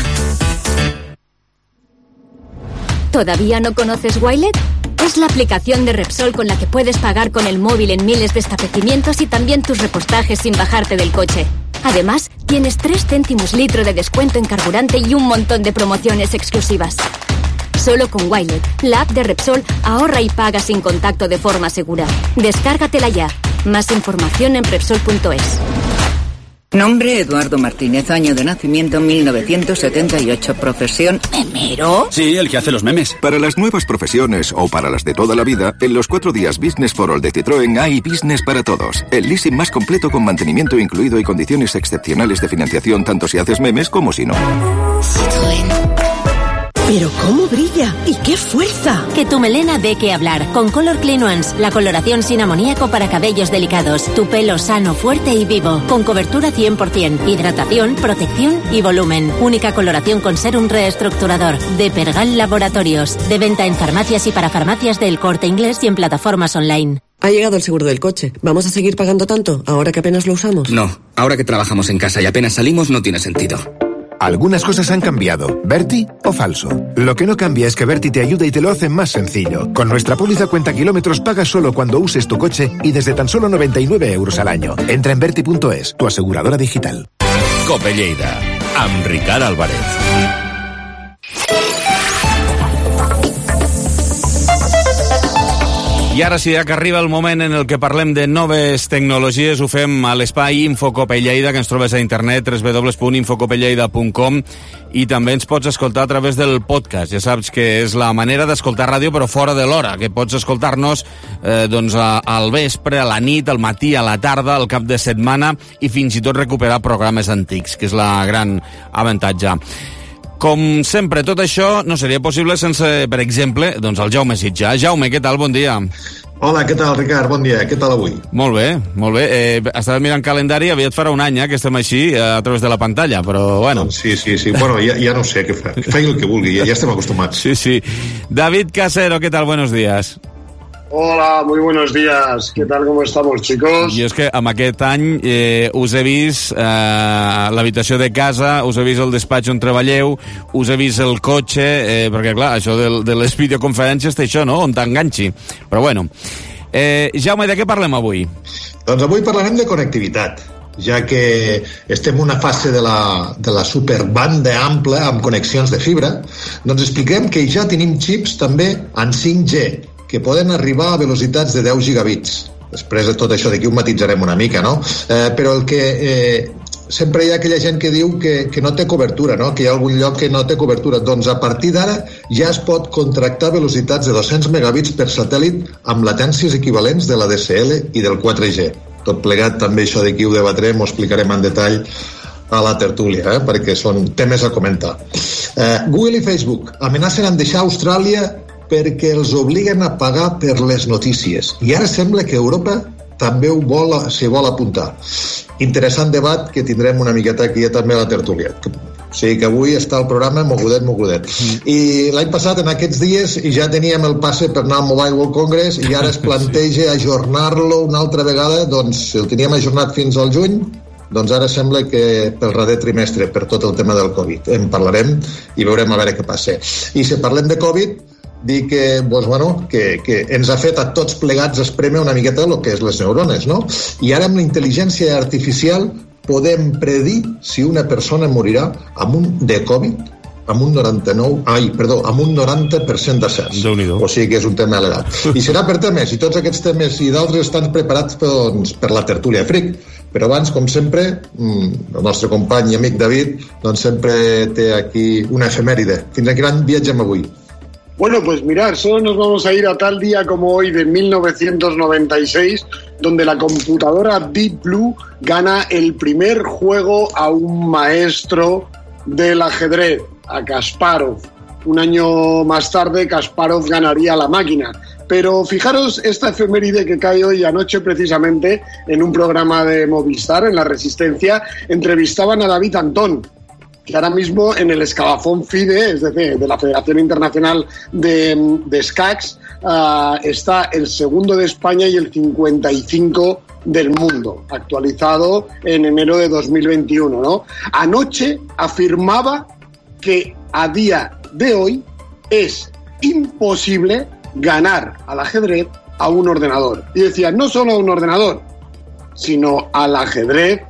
S24: ¿Todavía no conoces Wilet? Es la aplicación de Repsol con la que puedes pagar con el móvil en miles de establecimientos y también tus repostajes sin bajarte del coche. Además, tienes tres céntimos litro de descuento en carburante y un montón de promociones exclusivas. Solo con Wilet, la app de Repsol, ahorra y paga sin contacto de forma segura. Descárgatela ya. Más información en Repsol punto es.
S25: Nombre: Eduardo Martínez, año de nacimiento mil novecientos setenta y ocho, profesión memero.
S26: Sí, el que hace los memes. Para las nuevas profesiones o para las de toda la vida, en los cuatro días Business for All de Citroën hay Business para todos. El leasing más completo con mantenimiento incluido y condiciones excepcionales de financiación tanto si haces memes como si no.
S27: Citroën. ¡Pero cómo brilla! ¡Y qué fuerza!
S23: Que tu melena dé que hablar. Con Color Clean Ones, la coloración sin amoníaco para cabellos delicados. Tu pelo sano, fuerte y vivo. Con cobertura cien por ciento, hidratación, protección y volumen. Única coloración con serum reestructurador. De Pergal Laboratorios. De venta en farmacias y para farmacias del Corte Inglés y en plataformas online.
S27: Ha llegado el seguro del coche. ¿Vamos a seguir pagando tanto ahora que apenas lo usamos?
S28: No. Ahora que trabajamos en casa y apenas salimos no tiene sentido.
S29: Algunas cosas han cambiado. ¿Berti o falso? Lo que no cambia es que Berti te ayuda y te lo hace más sencillo. Con nuestra póliza cuenta kilómetros pagas solo cuando uses tu coche y desde tan solo noventa y nueve euros al año. Entra en berti punto es, tu aseguradora digital.
S19: Cope Lleida, amb Ricard Álvarez.
S1: I ara sí, ja que arriba el moment en el que parlem de noves tecnologies, ho fem a l'espai Infocope Lleida, que ens trobes a internet, w w w punt infocopelleida punt com, i també ens pots escoltar a través del podcast. Ja saps que és la manera d'escoltar ràdio, però fora de l'hora, que pots escoltar-nos eh, doncs a, al vespre, a la nit, al matí, a la tarda, al cap de setmana, i fins i tot recuperar programes antics, que és la gran avantatge. Com sempre, tot això no seria possible sense, per exemple, doncs el Jaume Sitjà. Jaume, què tal? Bon dia.
S30: Hola, què tal, Ricard? Bon dia. Què tal avui?
S1: Molt bé, molt bé. Eh, estava mirant calendari, aviat farà un any eh, que estem així a través de la pantalla, però bueno.
S30: Doncs sí, sí, sí. Bueno, ja, ja no sé què fa. Que faci el que vulgui, ja, ja estem acostumats.
S1: Sí, sí. David Casero, què tal? Buenos días.
S31: Hola, muy buenos días. ¿Qué tal? ¿Cómo estamos, chicos?
S1: I és que amb aquest any eh, us he vist eh, l'habitació de casa, us he vist el despatx on treballeu, us he vist el cotxe, eh, perquè clar, això de, de les videoconferències té això, no?, on t'enganxi. Però bueno. Eh, Jaume, de què parlem avui?
S30: Doncs avui parlarem de connectivitat, ja que estem en una fase de la, de la superbanda ampla amb connexions de fibra, doncs expliquem que ja tenim xips també en cinc G, que poden arribar a velocitats de deu gigabits. Després de tot això d'aquí ho matitzarem una mica, no? Eh, però el que... Eh, sempre hi ha aquella gent que diu que, que no té cobertura, no? Que hi ha algun lloc que no té cobertura. Doncs a partir d'ara ja es pot contractar velocitats de dos-cents megabits per satèl·lit amb latències equivalents de la D S L i del quatre G. Tot plegat, també això d'aquí ho debatrem, ho explicarem en detall a la tertúlia, eh? Perquè són temes a comentar. Eh, Google i Facebook amenacen en deixar Austràlia perquè els obliguen a pagar per les notícies. I ara sembla que Europa també ho vol, s'hi vol apuntar. Interessant debat que tindrem una miqueta aquí també a la tertúlia. O sigui que avui està el programa mogudet, mogudet. I l'any passat, en aquests dies, ja teníem el passe per anar al Mobile World Congress i ara es planteja ajornar-lo una altra vegada. Doncs el teníem ajornat fins al juny, doncs ara sembla que pel darrer trimestre, per tot el tema del Covid. En parlarem i veurem a veure què passa. I si parlem de Covid, dir que, doncs, bueno, que, que ens ha fet a tots plegats espremer una miqueta el que és les neurones, no? I ara amb la intel·ligència artificial podem predir si una persona morirà amb un de Covid amb un noranta-nou, ai, perdó, amb un noranta per cent de certs. O sigui que és un tema elevat. I serà per temes, i tots aquests temes i d'altres estan preparats per, doncs, per la tertúlia Fric, Però abans, com sempre, el nostre company i amic David doncs sempre té aquí una efemèride. Fins a quin any viatgem avui?
S31: Bueno, pues mirar, solo nos vamos a ir a tal día como hoy de mil novecientos noventa y seis, donde la computadora Deep Blue gana el primer juego a un maestro del ajedrez, a Kasparov. Un año más tarde, Kasparov ganaría la máquina. Pero fijaros esta efeméride que cae hoy, anoche precisamente, en un programa de Movistar, en La Resistencia, entrevistaban a David Antón, que ahora mismo en el escalafón FIDE, es decir, de la Federación Internacional de, de Escacs, uh, está el segundo de España y el cincuenta y cinco del mundo, actualizado en enero de dos mil veintiuno, ¿no? Anoche afirmaba que a día de hoy es imposible ganar al ajedrez a un ordenador. Y decía, no solo a un ordenador, sino al ajedrez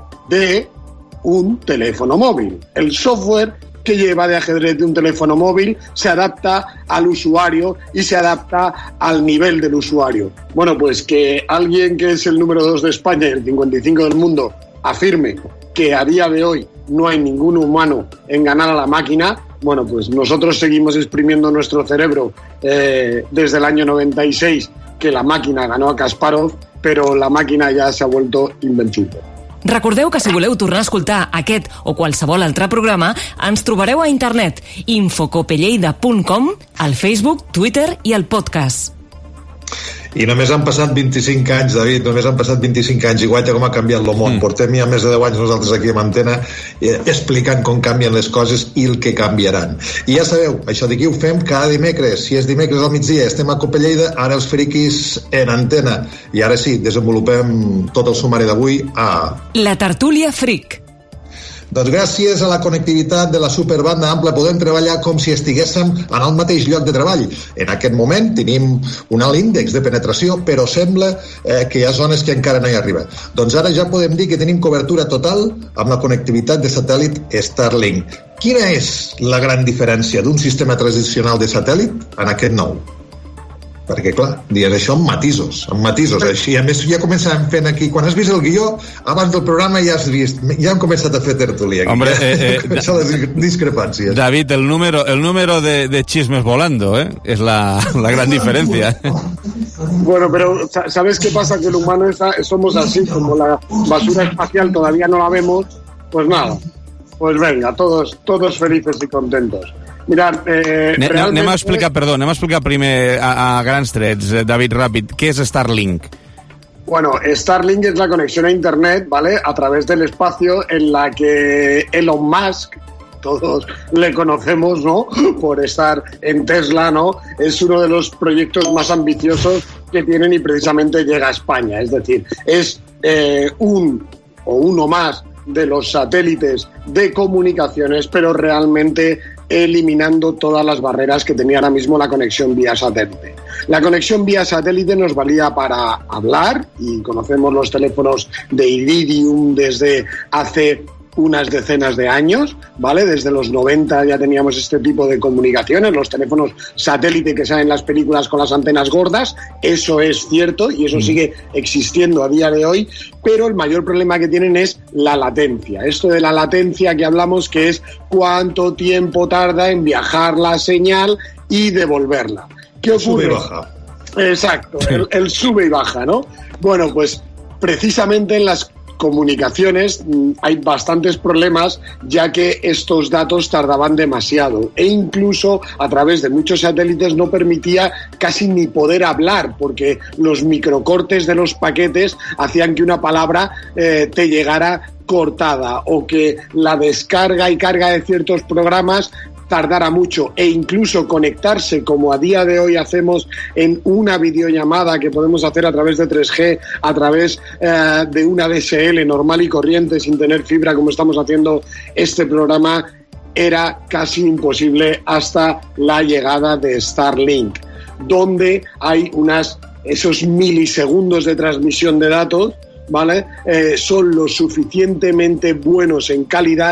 S31: de un teléfono móvil. El software que lleva de ajedrez de un teléfono móvil se adapta al usuario y se adapta al nivel del usuario. Bueno, pues que alguien que es el número dos de España y el cincuenta y cinco del mundo afirme que a día de hoy no hay ningún humano en ganar a la máquina, bueno, pues nosotros seguimos exprimiendo nuestro cerebro eh, desde el año noventa y seis, que la màquina ganó a Kasparov, però la màquina ja s'ha vuelto invencible.
S2: Recordeu que si voleu tornar a escoltar aquest o qualsevol altre programa, ens trobareu a internet infocopelleida punt com, al Facebook, Twitter i al podcast.
S30: I només han passat vint-i-cinc anys, David, només han passat vint-i-cinc anys, i guaita com ha canviat el món. Mm. Portem ja més de deu anys nosaltres aquí a Antena eh, explicant com canvien les coses i el que canviaran. I ja sabeu, això d'aquí ho fem cada dimecres. Si és dimecres al migdia, estem a Copelleida, ara els friquis en antena. I ara sí, desenvolupem tot el sumari d'avui a...
S2: La tertúlia fric.
S30: Doncs gràcies a la connectivitat de la superbanda ampla podem treballar com si estiguéssim en el mateix lloc de treball. En aquest moment tenim un alt índex de penetració, però sembla eh, que hi ha zones que encara no hi arriba. Doncs ara ja podem dir que tenim cobertura total amb la connectivitat de satèl·lit Starlink. Quina és la gran diferència d'un sistema tradicional de satèl·lit en aquest nou? Perquè, clar, dius això amb matisos, amb matisos, així. A més, ja començàvem fent aquí, quan has vist el guió, abans del programa ja has vist, ja hem començat a fer tertúlia aquí.
S1: Hombre, eh, eh,
S30: les discrepàncies.
S1: David, el número, el número de, de chismes volando, ¿eh? Es la, la gran diferencia.
S31: Bueno, pero ¿sabes qué pasa? Que el humano está, somos así, como la basura espacial todavía no la vemos, pues nada, pues venga, todos, todos felices y contentos. Mirad, eh,
S1: ne,
S31: realmente...
S1: Anem a explicar, perdó, anem a explicar primer a, a grans trets, David, ràpid, què és Starlink?
S31: Bueno, Starlink es la conexión a Internet, ¿vale? A través del espacio, en la que Elon Musk, todos le conocemos, ¿no? Por estar en Tesla, ¿no? Es uno de los proyectos más ambiciosos que tienen y precisamente llega a España. Es decir, es eh, un o uno más de los satélites de comunicaciones, pero realmente eliminando todas las barreras que tenía ahora mismo la conexión vía satélite. La conexión vía satélite nos valía para hablar, y conocemos los teléfonos de Iridium desde hace unas decenas de años, ¿vale? Desde los noventa ya teníamos este tipo de comunicaciones, los teléfonos satélite que salen en las películas con las antenas gordas, eso es cierto y eso sigue existiendo a día de hoy, pero el mayor problema que tienen es la latencia. Esto de la latencia que hablamos, que es cuánto tiempo tarda en viajar la señal y devolverla. ¿Qué ocurre?
S30: Sube y baja.
S31: Exacto, el, el sube y baja, ¿no? Bueno, pues precisamente en las comunicaciones hay bastantes problemas, ya que estos datos tardaban demasiado e incluso a través de muchos satélites no permitía casi ni poder hablar, porque los microcortes de los paquetes hacían que una palabra eh, te llegara cortada, o que la descarga y carga de ciertos programas tardara mucho, e incluso conectarse, como a día de hoy hacemos en una videollamada que podemos hacer a través de tres G, a través eh, de una D S L normal y corriente sin tener fibra, como estamos haciendo este programa, era casi imposible hasta la llegada de Starlink, donde hay unas, esos milisegundos de transmisión de datos, ¿vale? Eh, son lo suficientemente buenos en calidad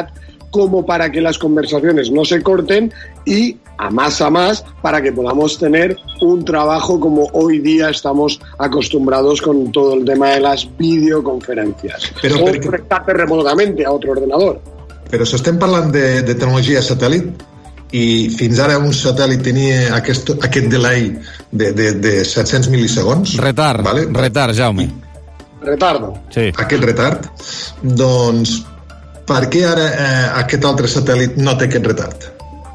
S31: como para que las conversaciones no se corten y a más a más para que podamos tener un trabajo como hoy día estamos acostumbrados con todo el tema de las videoconferencias.
S30: Però,
S31: o
S30: perquè...
S31: conectarte remotamente a otro ordenador.
S30: Però si estem parlant de, de tecnologia satèl·lit i fins ara un satèl·lit tenia aquest, aquest delay de, de, de set-cents mil·lisegons.
S1: Retard, vale? retard, Jaume.
S31: Retardo.
S1: Sí.
S30: Aquest retard, doncs per què ara eh, aquest altre satèl·lit no té aquest retard?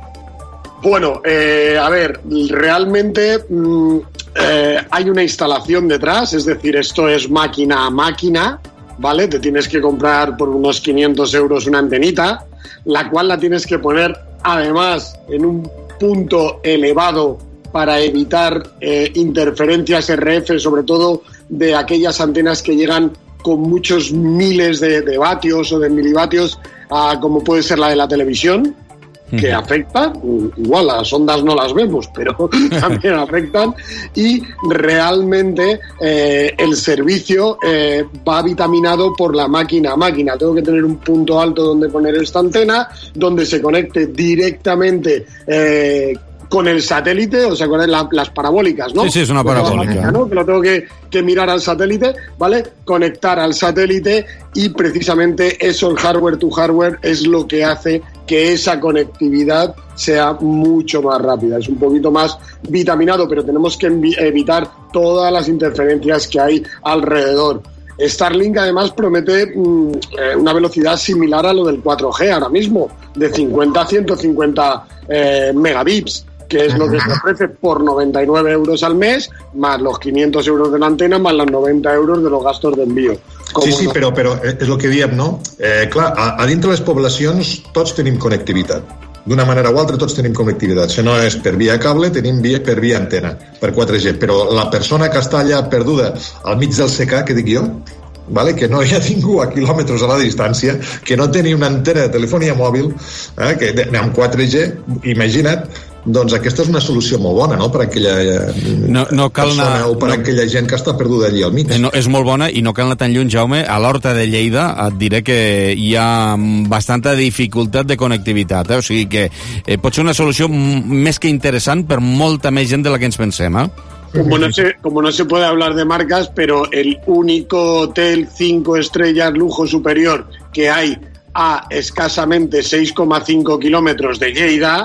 S31: Bueno, eh, a ver, realmente mmm, eh, hay una instalación detrás, es decir, esto es máquina a máquina, ¿vale? Te tienes que comprar por unos quinientos euros una antenita, la cual la tienes que poner además en un punto elevado para evitar eh, interferencias R F, sobre todo de aquellas antenas que llegan con muchos miles de, de vatios o de milivatios, a, como puede ser la de la televisión, que afecta, igual las ondas no las vemos, pero también afectan, y realmente eh, el servicio eh, va vitaminado por la máquina a máquina. Tengo que tener un punto alto donde poner esta antena, donde se conecte directamente eh, con el satélite, o sea, con la, las parabólicas, ¿no?
S1: Sí, sí, es una parabólica.
S31: Máquina, ¿no? Que lo tengo que, que mirar al satélite, ¿vale? Conectar al satélite y precisamente eso, el hardware to hardware, es lo que hace que esa conectividad sea mucho más rápida. Es un poquito más vitaminado, pero tenemos que evitar todas las interferencias que hay alrededor. Starlink además promete mmm, eh, una velocidad similar a lo del cuatro G ahora mismo, de cincuenta a ciento cincuenta eh, megabits, que es lo que se ofrece por noventa y nueve euros al mes, más los quinientos euros de la antena, más los noventa euros de los gastos de envío. Com
S30: sí, sí,
S31: no?
S30: però, però és el que diem, no? Eh, clar, a, a dintre les poblacions tots tenim connectivitat. D'una manera o altra tots tenim connectivitat. Si no és per via cable, tenim via, per via antena, per quatre G. Però la persona que està allà perduda al mig del secà, que dic jo, vale? Que no hi ha ningú a quilòmetres a la distància, que no té ni una antena de telefonia mòbil, eh? Que amb quatre G, imagina't, doncs aquesta és una solució molt bona, no?, per a aquella
S1: no, no cal
S30: persona
S1: anar,
S30: o per a
S1: no,
S30: aquella gent que està perduda allí al mig.
S1: No, és molt bona i no cal anar tan lluny, Jaume. A l'Horta de Lleida et diré que hi ha bastanta dificultat de connectivitat, eh? O sigui que eh, pot ser una solució més que interessant per molta més gent de la que ens pensem, eh?
S31: Como no, se, como no se puede hablar de marcas, pero el único hotel cinco estrellas lujo superior que hay a escasamente seis coma cinco kilómetros de Lleida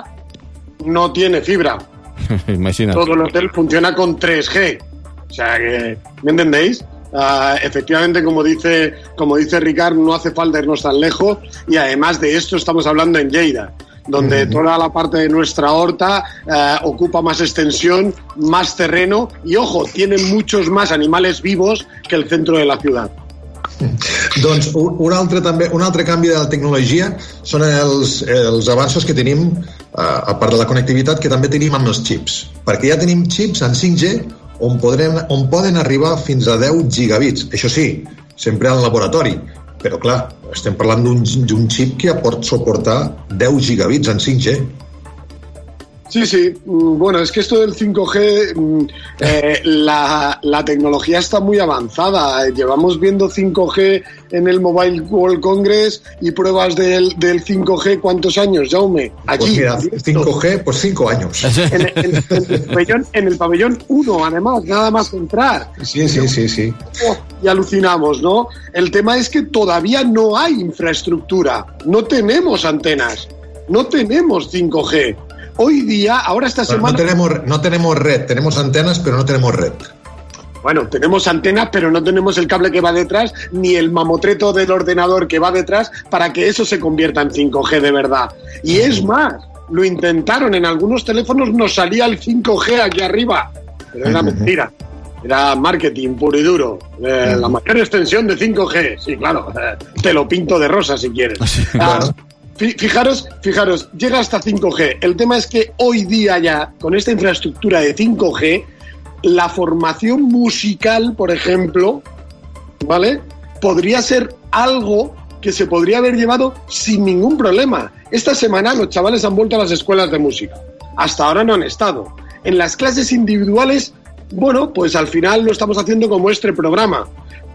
S31: no tiene fibra.
S1: Imagínate.
S31: Todo el hotel funciona con tres G. O sea que, ¿me entendéis? Uh, efectivamente, como dice, como dice Ricard, no hace falta irnos tan lejos, y además de esto estamos hablando en Lleida, donde uh-huh. toda la parte de nuestra horta uh, ocupa más extensión, más terreno, y ojo, tiene muchos más animales vivos que el centro de la ciudad.
S30: Doncs un altre, també, un altre canvi de la tecnologia són els, els avanços que tenim, a part de la connectivitat, que també tenim amb els xips, perquè ja tenim xips en cinc G on, podrem, on poden arribar fins a deu gigabits, això sí, sempre al laboratori, però clar, estem parlant d'un xip que ja pot suportar deu gigabits en cinc G.
S31: Sí, sí. Bueno, es que esto del cinco G, eh, la, la tecnología está muy avanzada. Llevamos viendo cinco G en el Mobile World Congress y pruebas del, del cinco G, ¿cuántos años, Jaume? Aquí.
S30: Pues mira, cinco G, pues cinco años.
S31: En, en, en, el pabellón, en el pabellón uno, además, nada más entrar.
S30: Sí, sí, sí, sí.
S31: Oh, y alucinamos, ¿no? El tema es que todavía no hay infraestructura. No tenemos antenas. No tenemos cinco G. Hoy día, ahora esta semana...
S30: No tenemos, no tenemos red, tenemos antenas, pero no tenemos red.
S31: Bueno, tenemos antenas, pero no tenemos el cable que va detrás, ni el mamotreto del ordenador que va detrás para que eso se convierta en cinco G de verdad. Y es más, lo intentaron, en algunos teléfonos nos salía el cinco G aquí arriba, pero era mentira. Era marketing puro y duro. Eh, la mayor extensión de cinco G. Sí, claro, eh, te lo pinto de rosa si quieres.
S30: Claro.
S31: Fijaros, fijaros, llega hasta cinco G. El tema es que hoy día ya, con esta infraestructura de cinco G, la formación musical, por ejemplo, ¿vale?, podría ser algo que se podría haber llevado sin ningún problema. Esta semana los chavales han vuelto a las escuelas de música. Hasta ahora no han estado. En las clases individuales, bueno, pues al final lo estamos haciendo como este programa.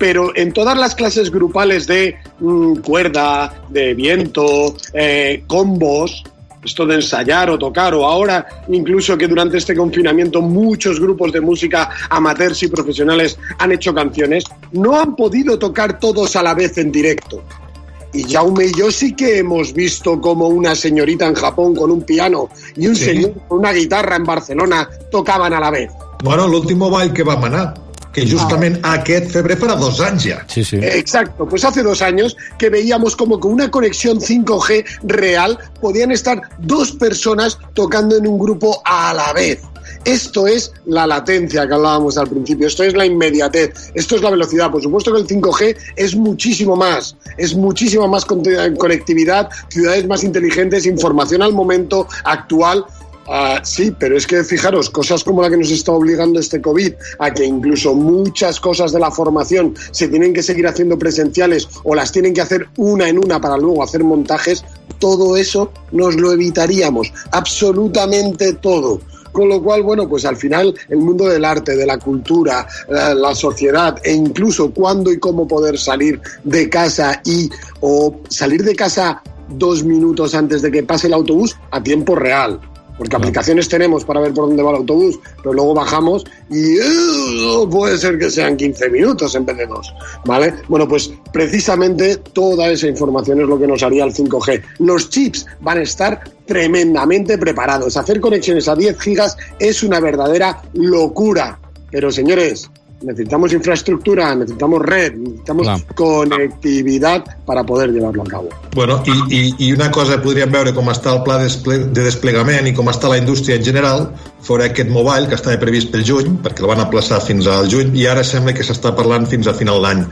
S31: pero en todas las clases grupales de mmm, cuerda, de viento, eh, combos, esto de ensayar o tocar, o ahora incluso que durante este confinamiento muchos grupos de música amateurs y profesionales han hecho canciones, no han podido tocar todos a la vez en directo. Y Jaume y yo sí que hemos visto como una señorita en Japón con un piano y un sí. señor con una guitarra en Barcelona tocaban a la vez.
S30: Bueno, l'últim ball que vam anar, que justament ah. aquest febrer farà dos anys ja.
S31: Sí, sí. Exacto, pues hace dos años que veíamos como con una conexión cinco G real podían estar dos personas tocando en un grupo a la vez. Esto es la latencia que hablábamos al principio, esto es la inmediatez, esto es la velocidad. Por supuesto que el cinco G es muchísimo más, es muchísima más conectividad, ciudades más inteligentes, información al momento actual. Uh, sí, pero es que fijaros, cosas como la que nos está obligando este COVID a que incluso muchas cosas de la formación se tienen que seguir haciendo presenciales o las tienen que hacer una en una para luego hacer montajes, todo eso nos lo evitaríamos, absolutamente todo. Con lo cual, bueno, pues al final el mundo del arte, de la cultura, la, la sociedad e incluso cuándo y cómo poder salir de casa y o salir de casa dos minutos antes de que pase el autobús a tiempo real. Porque aplicaciones tenemos para ver por dónde va el autobús, pero luego bajamos y uh, puede ser que sean quince minutos en vez de dos, ¿vale? Bueno, pues precisamente toda esa información es lo que nos haría el cinco G. Los chips van a estar tremendamente preparados. Hacer conexiones a diez gigas es una verdadera locura. Pero, señores, necesitamos infraestructura, necesitamos red, necesitamos Clar. conectivitat para poder llevarlo a cabo.
S30: Bueno, i, i, i una cosa, podríem veure com està el pla de desplegament i com està la indústria en general, fora aquest mobile que estava previst pel juny, perquè el van aplaçar fins al juny, i ara sembla que s'està parlant fins a final d'any.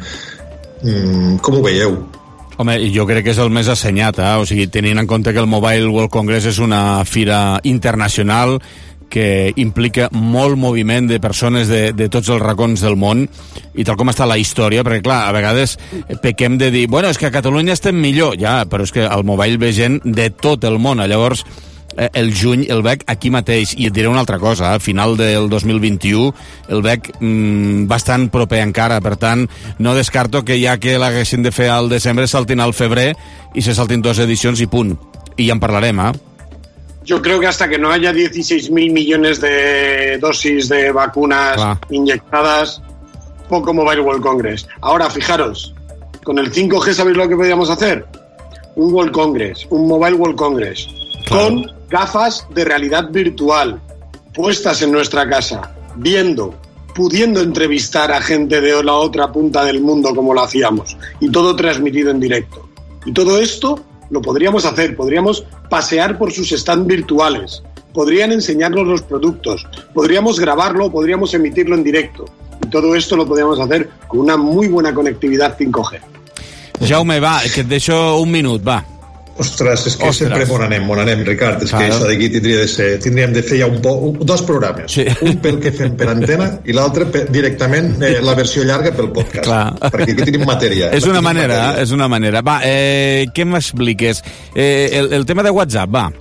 S30: Mm, com ho veieu?
S1: Home, jo crec que és el més assenyat, eh? O sigui, tenint en compte que el Mobile World Congress és una fira internacional que implica molt moviment de persones de, de tots els racons del món i tal com està la història, perquè clar, a vegades pequem de dir, bueno, és que a Catalunya estem millor, ja, però és que al Mobile ve gent de tot el món, llavors el juny el veig aquí mateix, i et diré una altra cosa, a final del dos mil vint-i-u el veig mmm, bastant proper encara, per tant, no descarto que ja que l'haguessin de fer al desembre saltin al febrer i se saltin dues edicions i punt, i ja en parlarem, eh?
S31: Yo creo que hasta que no haya dieciséis mil millones de dosis de vacunas Claro. inyectadas, poco Mobile World Congress. Ahora, fijaros, con el cinco G, ¿sabéis lo que podríamos hacer? Un World Congress, un Mobile World Congress, claro. con gafas de realidad virtual, puestas en nuestra casa, viendo, pudiendo entrevistar a gente de la otra punta del mundo como lo hacíamos, y todo transmitido en directo. Y todo esto lo podríamos hacer, podríamos pasear por sus stands virtuales, podrían enseñarnos los productos, podríamos grabarlo, podríamos emitirlo en directo. Y todo esto lo podríamos hacer con una muy buena conectividad cinco G.
S1: Jaume, va, que et deixo un minut, va.
S30: Ostres, és que
S1: Ostres.
S30: sempre m'on anem, m'on anem, Ricard. És claro. que això d'aquí tindria de ser, tindríem de fer ja un po, un, dos programes. Sí. Un pel que fem per antena i l'altre directament eh, la versió llarga pel podcast. Clar. Perquè aquí tenim matèria.
S1: És una manera, matèria. és una manera. Va, eh, què m'expliques? Eh, el, el tema de WhatsApp, va.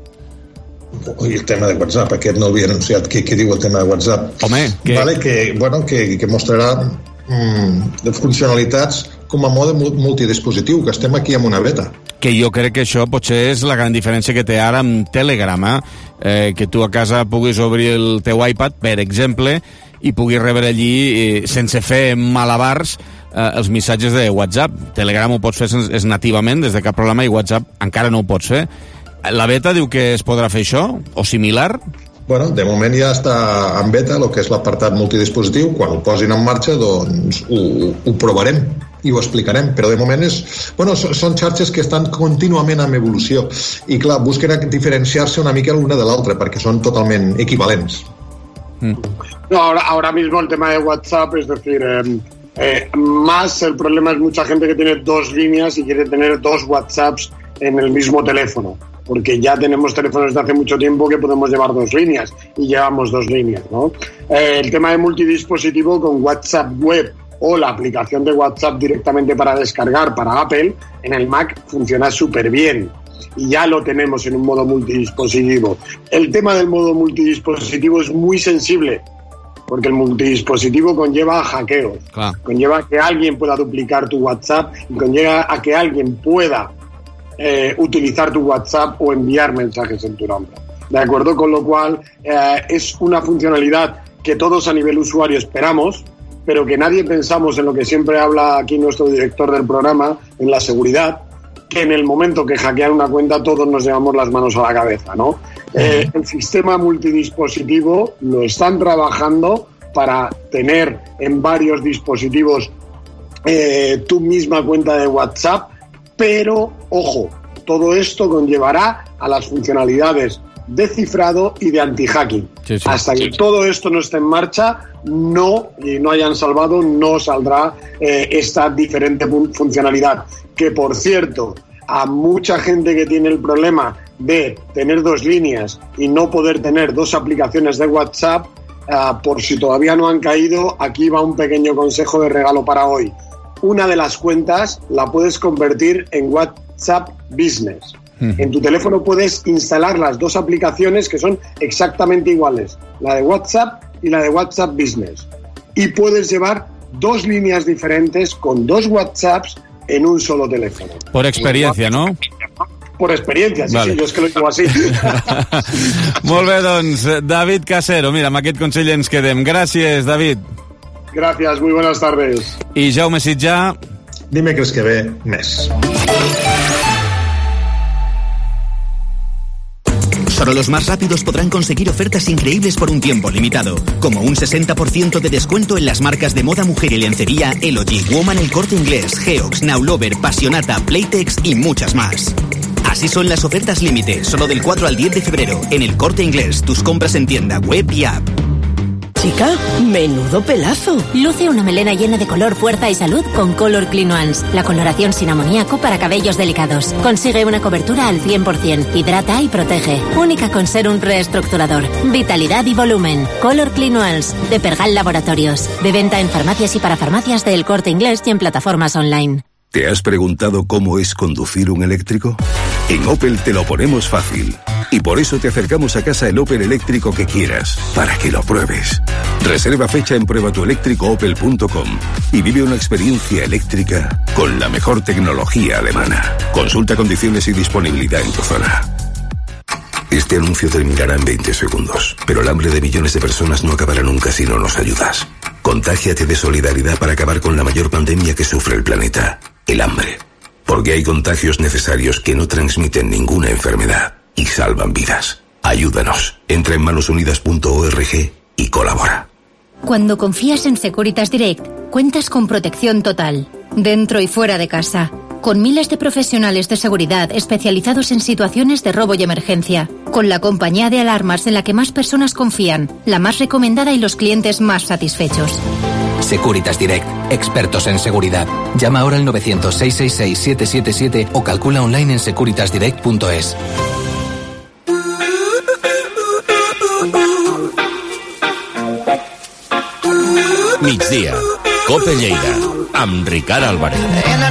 S30: Ui, el tema de WhatsApp, aquest no havia anunciat. Què, què diu el tema de WhatsApp?
S1: Home, que...
S30: Vale, que, bueno, que, que mostrarà mm, de funcionalitats com a mode multidispositiu, que estem aquí amb una beta.
S1: Que jo crec que això potser és la gran diferència que té ara amb Telegram, eh? Eh, que tu a casa puguis obrir el teu iPad, per exemple, i puguis rebre allí, eh, sense fer malabars, eh, els missatges de WhatsApp. Telegram ho pots fer és nativament, des de cap problema, i WhatsApp encara no ho pots fer. La beta diu que es podrà fer això, o similar?
S30: Bueno, de moment ja està en beta, el que és l'apartat multidispositiu. Quan ho posin en marxa, doncs ho, ho provarem i ho explicarem, però de moment és, bueno, són xarxes que estan contínuament en evolució i clar, busquen diferenciar-se una mica l'una de l'altra perquè són totalment equivalents.
S31: Mm. No, ahora, ahora mismo el tema de WhatsApp, es decir, eh, eh, más el problema es mucha gente que tiene dos líneas y quiere tener dos WhatsApps en el mismo teléfono, porque ya tenemos teléfonos de hace mucho tiempo que podemos llevar dos líneas y llevamos dos líneas, ¿no? Eh, el tema de multidispositivo con WhatsApp web o la aplicación de WhatsApp directamente para descargar para Apple, en el Mac funciona súper bien. Y ya lo tenemos en un modo multidispositivo. El tema del modo multidispositivo es muy sensible. porque el multidispositivo conlleva hackeos,
S1: Clar.
S31: conlleva que alguien pueda duplicar tu WhatsApp y conlleva a que alguien pueda eh, utilizar tu WhatsApp o enviar mensajes en tu nombre. ¿De acuerdo? Con lo cual eh, es una funcionalidad que todos a nivel usuario esperamos, pero que nadie pensamos en lo que siempre habla aquí nuestro director del programa, en la seguridad, que en el momento que hackean una cuenta todos nos llevamos las manos a la cabeza, ¿no? Eh, el sistema multidispositivo lo están trabajando para tener en varios dispositivos eh, tu misma cuenta de WhatsApp, pero, ojo, todo esto conllevará a las funcionalidades de cifrado y de anti-hacking.
S1: Sí, sí.
S31: Hasta que
S1: Sí.
S31: todo esto no esté en marcha, no, y no hayan salvado, no saldrá eh, esta diferente fun- funcionalidad. Que, por cierto, a mucha gente que tiene el problema de tener dos líneas y no poder tener dos aplicaciones de WhatsApp, uh, por si todavía no han caído, aquí va un pequeño consejo de regalo para hoy. Una de las cuentas la puedes convertir en WhatsApp Business. En tu teléfono puedes instalar las dos aplicaciones que son exactamente iguales, la de WhatsApp y la de WhatsApp Business. Y puedes llevar dos líneas diferentes con dos WhatsApps en un solo teléfono.
S1: Por experiencia, no?
S31: Por experiencia, sí,
S1: Vale.
S31: sí, jo és que lo digo así.
S1: Molt bé, doncs, David Casero, mira, amb aquest consell ens quedem. Gràcies, David.
S31: Gracias, muy buenas tardes.
S1: I Jaume Sitjà...
S30: Dimecres que ve, més.
S5: Solo los más rápidos podrán conseguir ofertas increíbles por un tiempo limitado, como un sesenta por ciento de descuento en las marcas de moda, mujer y lencería Elogy, Woman, El Corte Inglés, Geox, Now Lover, Passionata, Playtex y muchas más. Así son las ofertas límite, solo del cuatro al diez de febrero, en El Corte Inglés, tus compras en tienda, web y app.
S23: Chica, menudo pelazo. Luce una melena llena de color, fuerza y salud con Color Clean Ones, la coloración sin amoníaco para cabellos delicados. Consigue una cobertura al cien por ciento, hidrata y protege. Única con ser un reestructurador, vitalidad y volumen. Color Clean Ones, de Pergal Laboratorios. De venta en farmacias y para farmacias de El Corte Inglés y en plataformas online.
S6: ¿Te has preguntado cómo es conducir un eléctrico? En Opel te lo ponemos fácil. Y por eso te acercamos a casa el Opel eléctrico que quieras, para que lo pruebes. Reserva fecha en prueba tu eléctrico opel punto com y vive una experiencia eléctrica con la mejor tecnología alemana. Consulta condiciones y disponibilidad en tu zona. Este anuncio terminará en veinte segundos, pero el hambre de millones de personas no acabará nunca si no nos ayudas. Contágiate de solidaridad para acabar con la mayor pandemia que sufre el planeta, el hambre. Porque hay contagios necesarios que no transmiten ninguna enfermedad y salvan vidas. Ayúdanos. Entra en manos unidas punto org y colabora.
S4: Cuando confías en Securitas Direct, cuentas con protección total, dentro y fuera de casa, con miles de profesionales de seguridad especializados en situaciones de robo y emergencia, con la compañía de alarmas en la que más personas confían, la más recomendada y los clientes más satisfechos.
S7: Securitas Direct, expertos en seguridad. Llama ahora al novecientos, seiscientos sesenta y seis, siete siete siete o calcula online en securitas direct punto es.
S19: Migdia, Cope Lleida, amb Ricard Álvarez.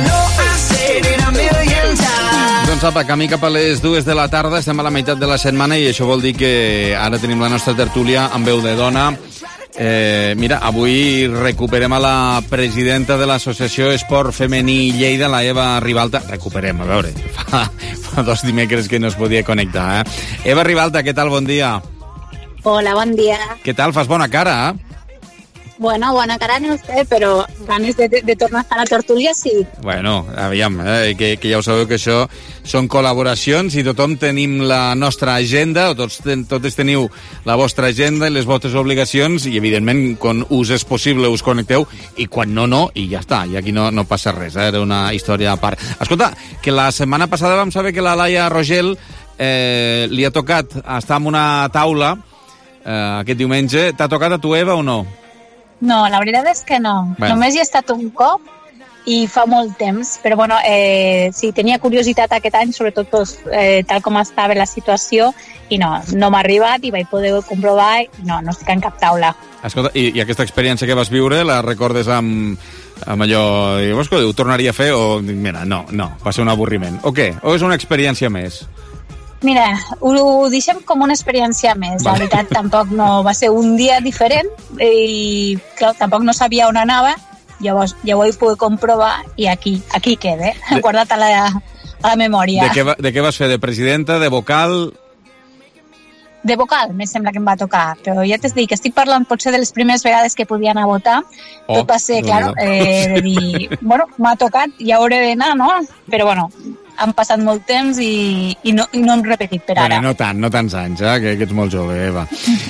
S1: Doncs apa, camí cap a les dues de la tarda, estem a la meitat de la setmana i això vol dir que ara tenim la nostra tertúlia amb veu de dona. Eh, mira, avui recuperem a la presidenta de l'Associació Esport Femení Lleida, la Eva Ribalta. Recuperem, a veure, fa, fa dos dimecres que no es podia connectar, eh? Eva Ribalta, què tal? Bon dia.
S8: Hola, bon dia.
S1: Què tal? Fas bona cara, eh?
S8: Bueno, bona cara no sé, però ganes de, de, de tornar a estar a la tertúlia sí.
S1: Bueno, aviam, eh, que, que ja ho sabeu que això són col·laboracions i tothom tenim la nostra agenda, o tots, ten, totes teniu la vostra agenda i les vostres obligacions i, evidentment, quan us és possible us connecteu i quan no, no, i ja està, i aquí no, no passa res, eh? Era una història a part. Escolta, que la setmana passada vam saber que la Laia Rogel eh, li ha tocat estar en una taula eh, aquest diumenge. T'ha tocat a tu, Eva, o no?
S8: No, la veritat és que no.
S1: Bueno.
S8: Només hi he estat un cop i fa molt temps, però bueno, eh, sí, tenia curiositat aquest any, sobretot pues, eh, tal com estava la situació, i no, no m'ha arribat i vaig poder comprovar i no, no estic en cap taula.
S1: Escolta, i, i aquesta experiència que vas viure, la recordes amb, amb allò... I, escolta, ho tornaria a fer o... Mira, no, no, va ser un avorriment. O què? O és una experiència més?
S8: Mira, ho deixem com una experiència més. La veritat, tampoc no va ser un dia diferent i clar, tampoc no sabia on anava, llavors ja ho he pogut comprovar i aquí, aquí queda, eh? Guardat a la, a la memòria.
S1: De què, va, de què vas fer? De presidenta, de vocal?
S8: De vocal, me sembla que em va tocar, però ja t'he dit que estic parlant potser de les primeres vegades que podia anar a votar. Oh, tot va ser, claro, eh, de dir, bueno, m'ha tocat, ja hauré d'anar, no? Però bueno, han passat molt temps i, i, no, i no hem repetit per ara.
S1: Bueno, no tant, no tants anys, eh? que, que ets molt jove, Eva.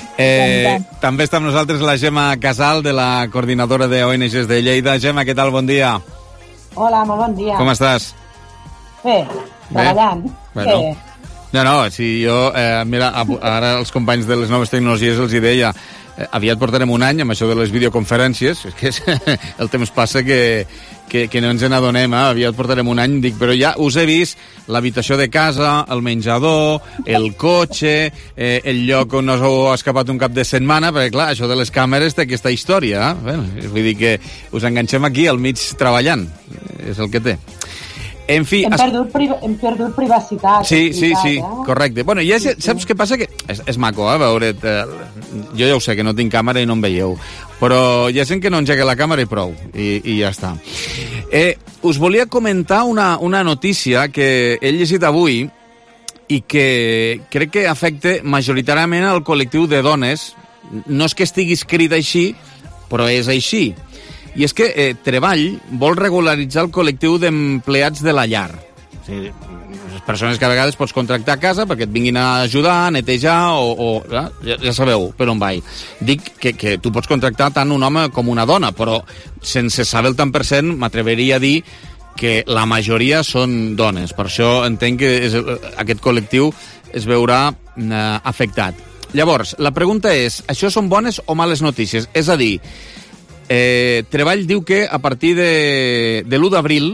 S1: Eh, també està amb nosaltres la Gemma Casal, de la coordinadora de O N Ges de Lleida. Gemma, què tal? Bon dia.
S3: Hola, molt bon dia.
S1: Com estàs?
S3: Bé, treballant.
S1: Bueno. Bé. No, no, si jo, eh, mira, ara els companys de les noves tecnologies els hi deia, eh, aviat portarem un any amb això de les videoconferències, és que és, el temps passa que, que, que no ens n'adonem, eh? Aviat portarem un any, dic, però ja us he vist l'habitació de casa, el menjador, el cotxe, eh, el lloc on us heu escapat un cap de setmana, perquè clar, això de les càmeres té aquesta història, eh? Bueno, vull dir que us enganxem aquí al mig treballant, és el que té. En fi...
S3: Hem, perdut, priva, hem perdut privacitat.
S1: Sí, sí, sí, eh? Correcte. Bueno, ja sí, saps sí. què passa? Que és, és maco, eh, veure't. Eh, jo ja ho sé, que no tinc càmera i no em veieu. Però hi ha gent que no engega la càmera i prou. I, i ja està. Eh, us volia comentar una, una notícia que he llegit avui i que crec que afecta majoritàriament al col·lectiu de dones. No és que estigui escrit així, però és així. I és que eh, Treball vol regularitzar el col·lectiu d'empleats de la llar. O sigui, les persones que a vegades pots contractar a casa perquè et vinguin a ajudar, a netejar o... o ja, ja sabeu per on vaig. Dic que, que tu pots contractar tant un home com una dona, però sense saber el tant per cent m'atreveria a dir que la majoria són dones. Per això entenc que és, aquest col·lectiu es veurà eh, afectat. Llavors, la pregunta és, això són bones o males notícies? És a dir, Eh, Treball diu que a partir de, de l'u d'abril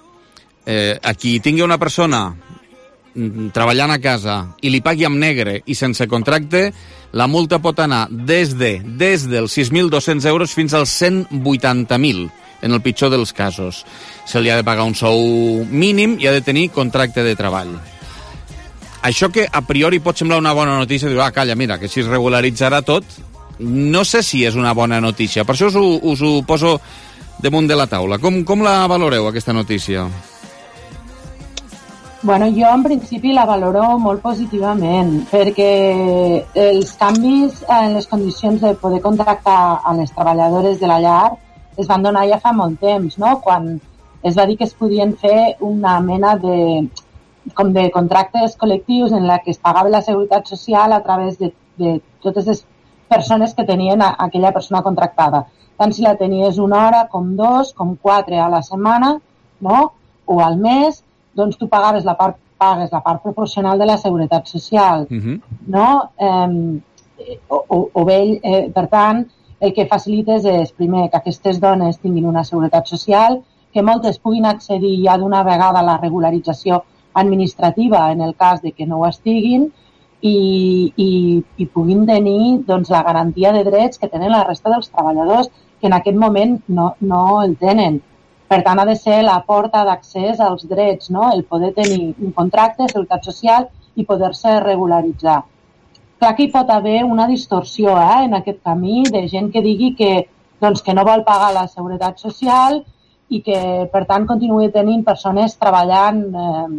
S1: eh, a qui tingui una persona mm, treballant a casa i li pagui amb negre i sense contracte, la multa pot anar des de des dels sis mil dos-cents euros fins als cent vuitanta mil, en el pitjor dels casos. Se li ha de pagar un sou mínim i ha de tenir contracte de treball. Això que a priori pot semblar una bona notícia, diu, ah, calla, mira, que si es regularitzarà tot, no sé si és una bona notícia. Per això us ho, us ho poso damunt de la taula. Com, com la valoreu, aquesta notícia?
S3: Bueno, jo en principi la valoro molt positivament, perquè els canvis en les condicions de poder contractar a les treballadores de la llar es van donar ja fa molt temps, no? Quan es va dir que es podien fer una mena de, com de contractes col·lectius en la que es pagava la seguretat social a través de, de totes les persones que tenien a aquella persona contractada. Tant si la tenies una hora, com dos, com quatre a la setmana, no? O al mes, doncs tu pagaves la part, pagues la part proporcional de la seguretat social, uh-huh. no? Eh, o, o, o bé, eh, per tant, el que facilites és, primer, que aquestes dones tinguin una seguretat social, que moltes puguin accedir ja d'una vegada a la regularització administrativa en el cas de que no ho estiguin, i, i, i puguin tenir doncs, la garantia de drets que tenen la resta dels treballadors que en aquest moment no, no el tenen. Per tant, ha de ser la porta d'accés als drets, no? El poder tenir un contracte, seguretat social i poder-se regularitzar. Clar que hi pot haver una distorsió eh, en aquest camí de gent que digui que, doncs, que no vol pagar la seguretat social i que, per tant, continuï tenint persones treballant eh,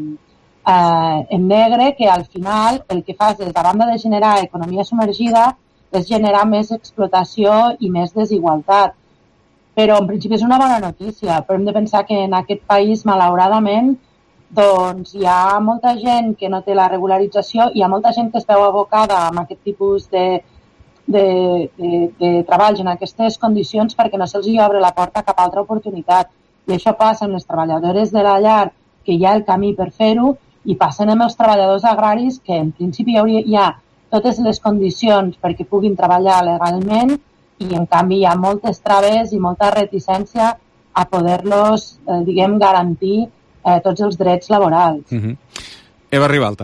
S3: Eh, en negre, que al final el que fas des de banda de generar economia submergida és generar més explotació i més desigualtat. Però en principi és una bona notícia, però hem de pensar que en aquest país, malauradament, doncs hi ha molta gent que no té la regularització, hi ha molta gent que es veu abocada amb aquest tipus de, de, de, de treballs en aquestes condicions perquè no se'ls hi obre la porta cap a altra oportunitat. I això passa amb les treballadores de la llar, que hi ha el camí per fer-ho, i passen amb els treballadors agraris que en principi hi, hauria, hi ha totes les condicions perquè puguin treballar legalment i en canvi hi ha moltes traves i molta reticència a poder-los, eh, diguem, garantir eh, tots els drets laborals.
S1: Uh-huh. Eva Ribalta.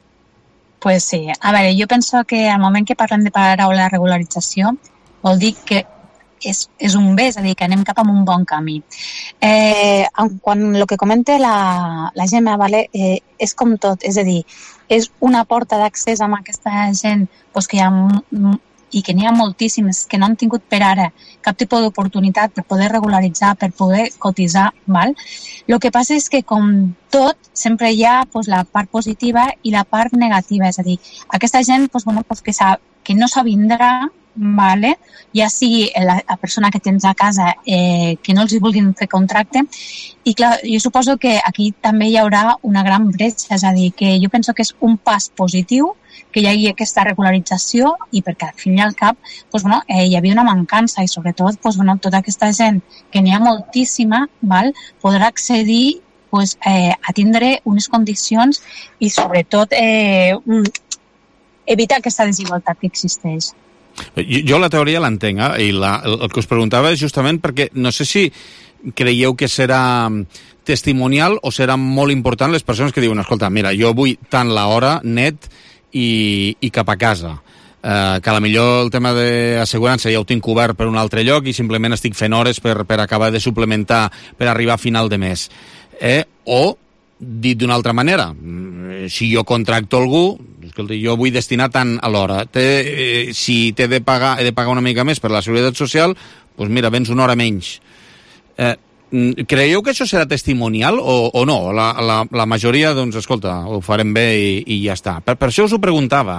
S8: Pues sí. A veure, jo penso que al moment que parlem de paraula regularització vol dir que és, és un bé, és a dir, que anem cap a un bon camí. Eh, quan el que comenta la, la Gemma, vale, eh, és com tot, és a dir, és una porta d'accés amb aquesta gent pues, que hi ha i que n'hi ha moltíssimes que no han tingut per ara cap tipus d'oportunitat per poder regularitzar, per poder cotitzar, val? El que passa és que, com tot, sempre hi ha pues, la part positiva i la part negativa, és a dir, aquesta gent pues, bueno, pues, que, que no s'avindrà, vale? Ja sigui la, la persona que tens a casa eh, que no els vulguin fer contracte, i clar, jo suposo que aquí també hi haurà una gran bretxa, és a dir, que jo penso que és un pas positiu que hi hagi aquesta regularització i perquè al fin i al cap pues, bueno, eh, hi havia una mancança i sobretot pues, bueno, tota aquesta gent que n'hi ha moltíssima val, podrà accedir pues, eh, a tindre unes condicions i sobretot eh, evitar aquesta desigualtat que existeix.
S1: Jo, jo la teoria l'entenc, eh? I la, el que us preguntava és justament perquè no sé si creieu que serà testimonial o serà molt important les persones que diuen, escolta, mira, jo vull tant l'hora net i, i cap a casa. Eh, que a la millor el tema d'assegurança ja ho tinc cobert per un altre lloc i simplement estic fent hores per, per acabar de suplementar per arribar a final de mes. Eh? O, dit d'una altra manera, si jo contracto algú, escolta, jo vull destinar tant a l'hora. Eh, si t'he de pagar, he de pagar una mica més per la Seguretat Social, doncs mira, vens una hora menys. Eh, creieu que això serà testimonial o, o no? La, la, la majoria, doncs, escolta, ho farem bé i, i ja està. Per, per això us ho preguntava.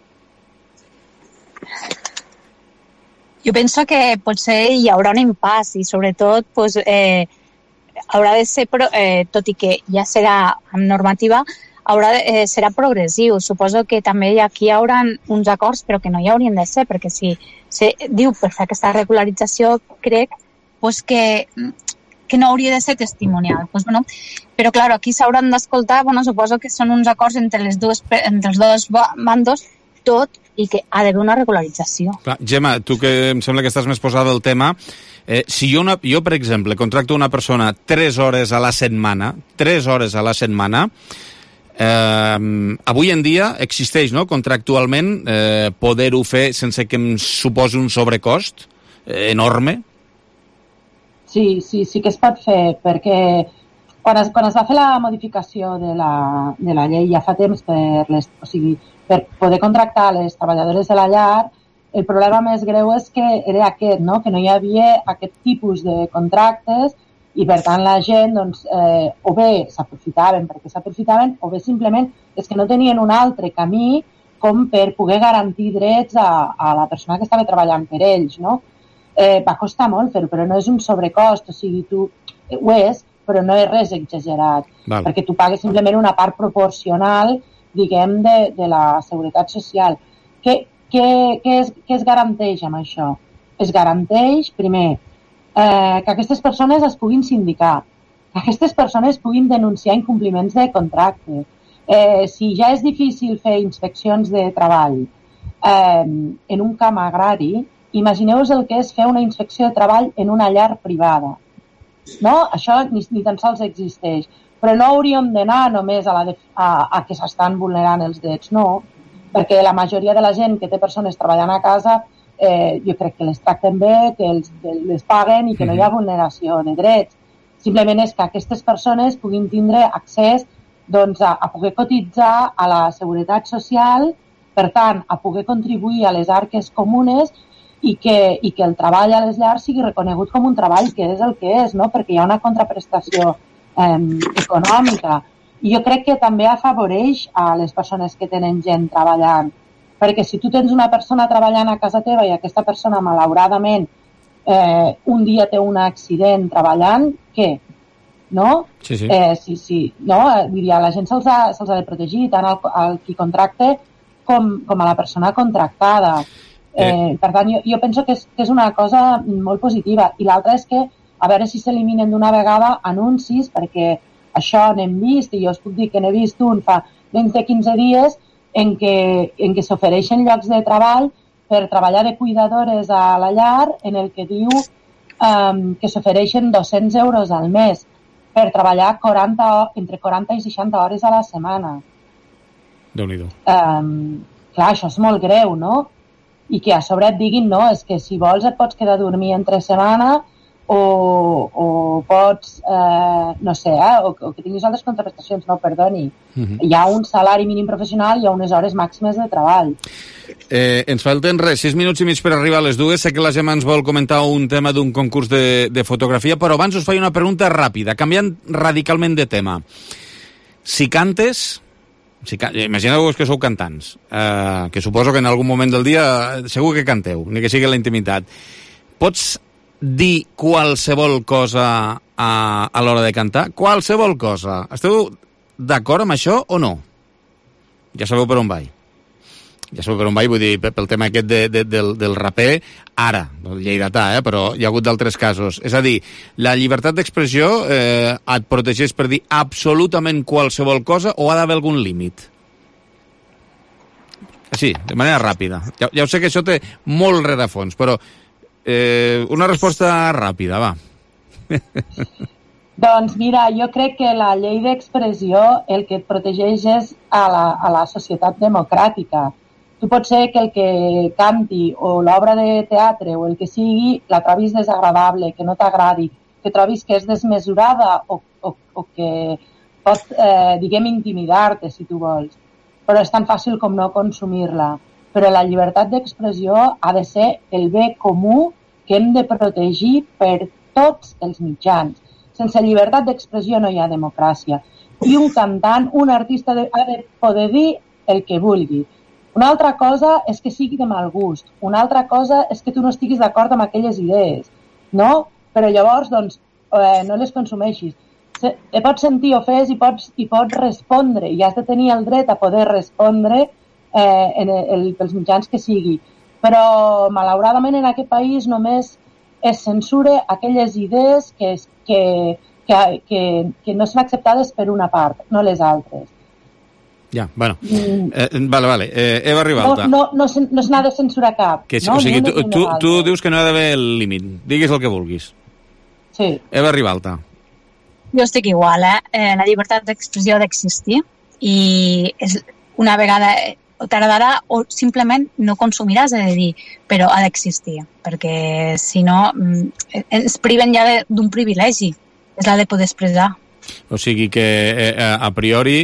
S8: Jo penso que potser hi haurà un impàs i sobretot pues, eh, haurà de ser, eh, tot i que ja serà amb normativa, haurà de, eh, serà progressiu. Suposo que també aquí hi haurà uns acords, però que no hi haurien de ser, perquè si se diu per fer aquesta regularització, crec pues, que, que no hauria de ser testimonial. Pues, bueno, però, clar, aquí s'hauran d'escoltar, bueno, suposo que són uns acords entre, les dues, entre els dos bandos, tot i que ha d'haver una regularització.
S1: Clar, Gemma, tu que em sembla que estàs més posada al tema, eh, si jo, una, jo, per exemple, contracto una persona tres hores a la setmana, tres hores a la setmana, eh, avui en dia existeix, no?, contractualment, eh, poder-ho fer sense que em suposi un sobrecost eh, enorme?
S3: Sí, sí, sí que es pot fer, perquè quan es, quan es va fer la modificació de la, de la llei ja fa temps per, les, o sigui, per poder contractar les treballadores de la llar, el problema més greu és que era aquest, no? Que no hi havia aquest tipus de contractes i per tant la gent doncs, eh, o bé s'aprofitaven perquè s'aprofitaven o bé simplement és que no tenien un altre camí com per poder garantir drets a, a la persona que estava treballant per ells, no? Eh, va costar molt fer-ho, però no és un sobrecost, o sigui, tu eh, ho és, però no és res exagerat, Val. Perquè tu pagues simplement una part proporcional, diguem, de, de la Seguretat Social. Què, què, què, es, què es garanteix amb això? Es garanteix, primer, eh, que aquestes persones es puguin sindicar, que aquestes persones puguin denunciar incompliments de contracte. Eh, si ja és difícil fer inspeccions de treball eh, en un camp agrari, imagineu-vos el que és fer una inspecció de treball en una llar privada. No? Això ni, ni tan sols existeix. Però no hauríem d'anar només a, la de, a, a que s'estan vulnerant els drets, no. Perquè la majoria de la gent que té persones treballant a casa, eh, jo crec que les tracten bé, que els, les paguen i que no hi ha vulneració de drets. Simplement és que aquestes persones puguin tindre accés doncs, a, a poder cotitzar a la Seguretat Social, per tant, a poder contribuir a les arques comunes i que, i que el treball a les llars sigui reconegut com un treball que és el que és, no? Perquè hi ha una contraprestació eh, econòmica. I jo crec que també afavoreix a les persones que tenen gent treballant. Perquè si tu tens una persona treballant a casa teva i aquesta persona, malauradament, eh, un dia té un accident treballant, què? No?
S1: Sí, sí.
S3: Eh, sí, sí. No? Diria, la gent se'ls ha, se'ls ha de protegir, tant al, al qui contracte com, com a la persona contractada. Eh, per tant, jo, jo penso que és, que és una cosa molt positiva. I l'altra és que, a veure si s'eliminen d'una vegada anuncis, perquè això n'hem vist, i jo us puc dir que n'he vist un fa menys de quinze dies, en què, en què s'ofereixen llocs de treball per treballar de cuidadores a la llar, en el que diu um, que s'ofereixen dos-cents euros al mes per treballar quaranta, entre quaranta i seixanta hores a la setmana.
S1: Déu-n'hi-do.
S3: Um, clar, això és molt greu, no? i que a sobre et diguin, no, és que si vols et pots quedar a dormir entre setmana o, o pots, eh, no sé, eh, o, o que tinguis altres contraprestacions, no, perdoni. Uh-huh. Hi ha un salari mínim professional i hi ha unes hores màximes de treball.
S1: Eh, ens falten res, sis minuts i mig per arribar a les dues. Sé que la Gemma ens vol comentar un tema d'un concurs de, de fotografia, però abans us faig una pregunta ràpida, canviant radicalment de tema. Si cantes... Si, imagineu-vos que sou cantants, eh, que suposo que en algun moment del dia segur que canteu, ni que sigui en la intimitat. Pots dir qualsevol cosa a, a l'hora de cantar? Qualsevol cosa. Esteu d'acord amb això o no? Ja sabeu per on vaig. Ja sabeu per on vaig, vull dir, pel tema aquest de, de, del, del raper, ara, el lleidatà, eh, però hi ha hagut d'altres casos. És a dir, la llibertat d'expressió eh, et protegeix per dir absolutament qualsevol cosa o ha d'haver algun límit? Sí, de manera ràpida. Ja, ja ho sé que això té molt rerefons, però eh, una resposta ràpida, va.
S3: Doncs mira, jo crec que la llei d'expressió el que et protegeix és a la, a la societat democràtica. Tu pot ser que el que canti o l'obra de teatre o el que sigui la trobis desagradable, que no t'agradi, que trobis que és desmesurada o, o, o que pot, eh, diguem, intimidar-te, si tu vols. Però és tan fàcil com no consumir-la. Però la llibertat d'expressió ha de ser el bé comú que hem de protegir per tots els mitjans. Sense llibertat d'expressió no hi ha democràcia. I un cantant, un artista ha de poder dir el que vulgui. Una altra cosa és que sigui de mal gust. Una altra cosa és que tu no estiguis d'acord amb aquelles idees, no? Però llavors, doncs, eh, no les consumeixis. Se, te pots sentir ofès i pots, i pots respondre, i has de tenir el dret a poder respondre eh, en el, pels mitjans que sigui. Però, malauradament, en aquest país només es censura aquelles idees que, que, que, que, que no són acceptades per una part, no les altres.
S1: Ja, bueno. Eh, vale, vale. Eh, Eva Ribalta.
S3: No, no, no, no se n'ha de censurar cap.
S1: Que,
S3: no?
S1: O sigui, tu, tu, tu dius que no ha d'haver el límit. Digues el que vulguis.
S3: Sí.
S1: Eva Ribalta.
S8: Jo estic igual, eh? eh la llibertat d'expressió ha d'existir i és una vegada o t'agradarà o simplement no consumiràs, he de dir, però ha d'existir, perquè si no ens priven ja d'un privilegi, és la de poder expressar.
S1: O sigui que eh, a priori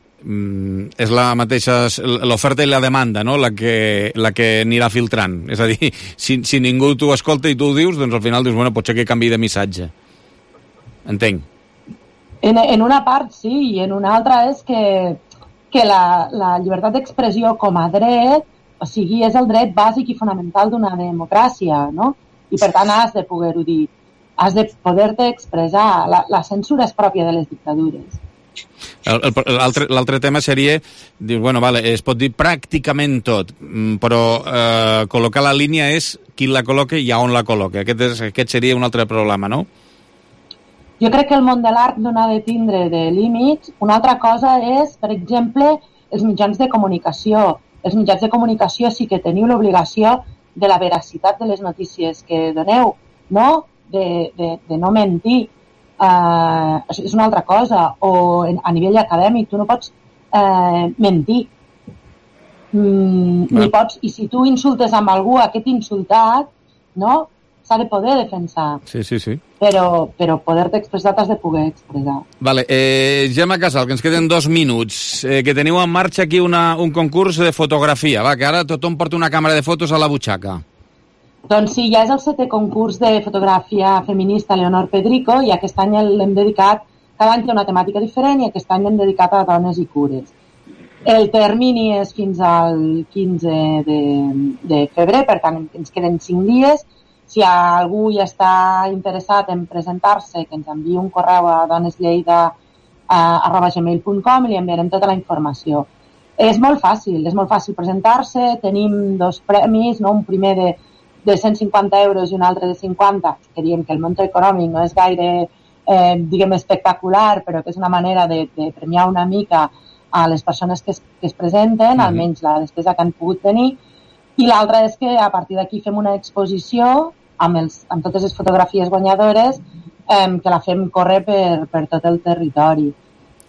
S1: és la mateixa l'oferta i la demanda, no? la, que, la que anirà filtrant. És a dir, si, si ningú t'ho escolta i tu ho dius, doncs al final dius, bueno, potser que canvi de missatge. Entenc.
S3: En, en una part sí, i en una altra és que, que la, la llibertat d'expressió com a dret, o sigui, és el dret bàsic i fonamental d'una democràcia, no? I per tant has de poder-ho dir, has de poder-te expressar. La, la censura és pròpia de les dictadures.
S1: L'altre tema seria, dius, bueno, vale, es pot dir pràcticament tot, però eh, col·locar la línia és qui la col·loca i a on la col·loca. Aquest, és, aquest seria un altre problema, no?
S3: Jo crec que el món de l'art no ha de tindre de límits. Una altra cosa és, per exemple, els mitjans de comunicació. Els mitjans de comunicació sí que teniu l'obligació de la veracitat de les notícies que doneu, no? De, de, de no mentir. Uh, és una altra cosa. O en, a nivell acadèmic tu no pots uh, mentir mm, ni pots, i si tu insultes amb algú, aquest insultat, no? S'ha de poder defensar.
S1: Sí, sí, sí.
S3: Però, però poder-te expressar t'has de poder expressar.
S1: Vale, eh, Gemma Casal, que ens queden dos minuts, eh, que teniu en marxa aquí una, un concurs de fotografia, va, que ara tothom porta una càmera de fotos a la butxaca.
S3: Doncs sí, ja és el setè concurs de fotografia feminista Leonor Pedrico i aquest any l'hem dedicat, cada any té una temàtica diferent i aquest any l'hem dedicat a dones i cures. El termini és fins al quinze de, de febrer, per tant ens queden cinc dies. Si algú hi està interessat en presentar-se, que ens enviï un correu a doneslleida arroba gmail punt com i li enviarem tota la informació. És molt fàcil, és molt fàcil presentar-se, tenim dos premis, no? Un primer de de cent cinquanta euros i un altre de cinquanta, que diem que el munt econòmic no és gaire, eh, diguem, espectacular, però que és una manera de, de premiar una mica a les persones que es, que es presenten, mm-hmm. almenys la despesa que han pogut tenir, i l'altra és que a partir d'aquí fem una exposició amb, els, amb totes les fotografies guanyadores eh, que la fem córrer per, per tot el territori.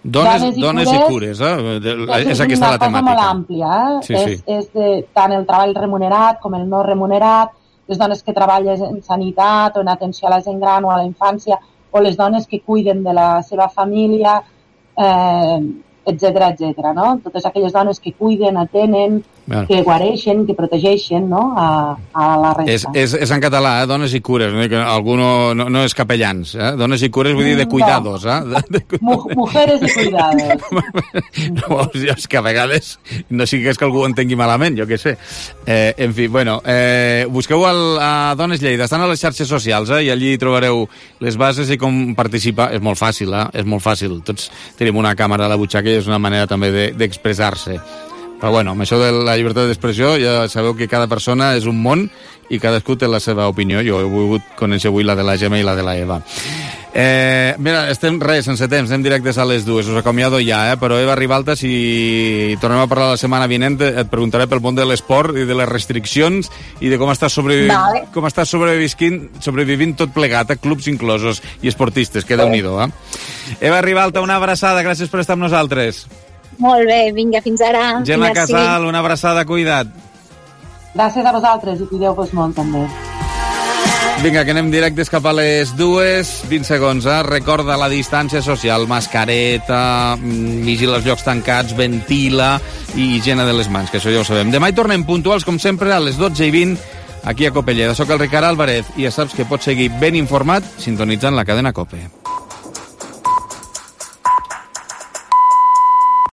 S1: Dones, dones, i, dones cures, i cures, eh? És, és aquesta la temàtica. És una cosa molt àmplia, eh?
S3: Sí, sí. És, és de, tant el treball remunerat com el no remunerat, les dones que treballen en sanitat o en atenció a la gent gran o a la infància, o les dones que cuiden de la seva família, eh, etcètera, etcètera, no? Totes aquelles dones que cuiden, atenen, bueno. que guareixen, que protegeixen, no? a, a la resta.
S1: És, és, és en català, eh? Dones i cures, no? Que algú no, no, no és capellans, eh? Dones i cures vull dir de cuidados, no. eh? De, de...
S3: Mujeres i cuidados.
S1: No, és que a vegades no sigui que és que algú ho entengui malament, jo què sé. Eh, en fi, bueno, eh, busqueu el, a Dones Lleida, estan a les xarxes socials, eh? I allí trobareu les bases i com participar. És molt fàcil, eh? És molt fàcil. Tots tenim una càmera a la butxaca i és una manera també d'expressar-se. Però bueno, amb això de la llibertat d'expressió ja sabeu que cada persona és un món i cadascú té la seva opinió. Jo he volgut conèixer avui la de la Gemma i la de la Eva. Eh, mira, estem res, sense temps, anem directes a les dues, us acomiado ja, eh? Però Eva Ribalta, si tornem a parlar la setmana vinent, et preguntaré pel món de l'esport i de les restriccions i de com estàs sobrevivint, vale. com estàs sobrevivint, sobrevivint tot plegat, a clubs inclosos i esportistes, que déu-n'hi-do, eh? Eva Ribalta, una abraçada, gràcies per estar amb nosaltres.
S8: Molt bé, vinga, fins ara.
S1: Gemma Casal, una abraçada, cuida't.
S3: Gràcies a vosaltres i cuideu-vos molt, també.
S1: Vinga, que anem directes cap a les dues, vint segons, eh? Recorda la distància social, mascareta, vigila els llocs tancats, ventila i higiene de les mans, que això ja ho sabem. Demà hi tornem puntuals, com sempre, a les dotze i vint, aquí a Copelleda. Soc el Ricard Álvarez i ja saps que pots seguir ben informat sintonitzant la cadena COPE.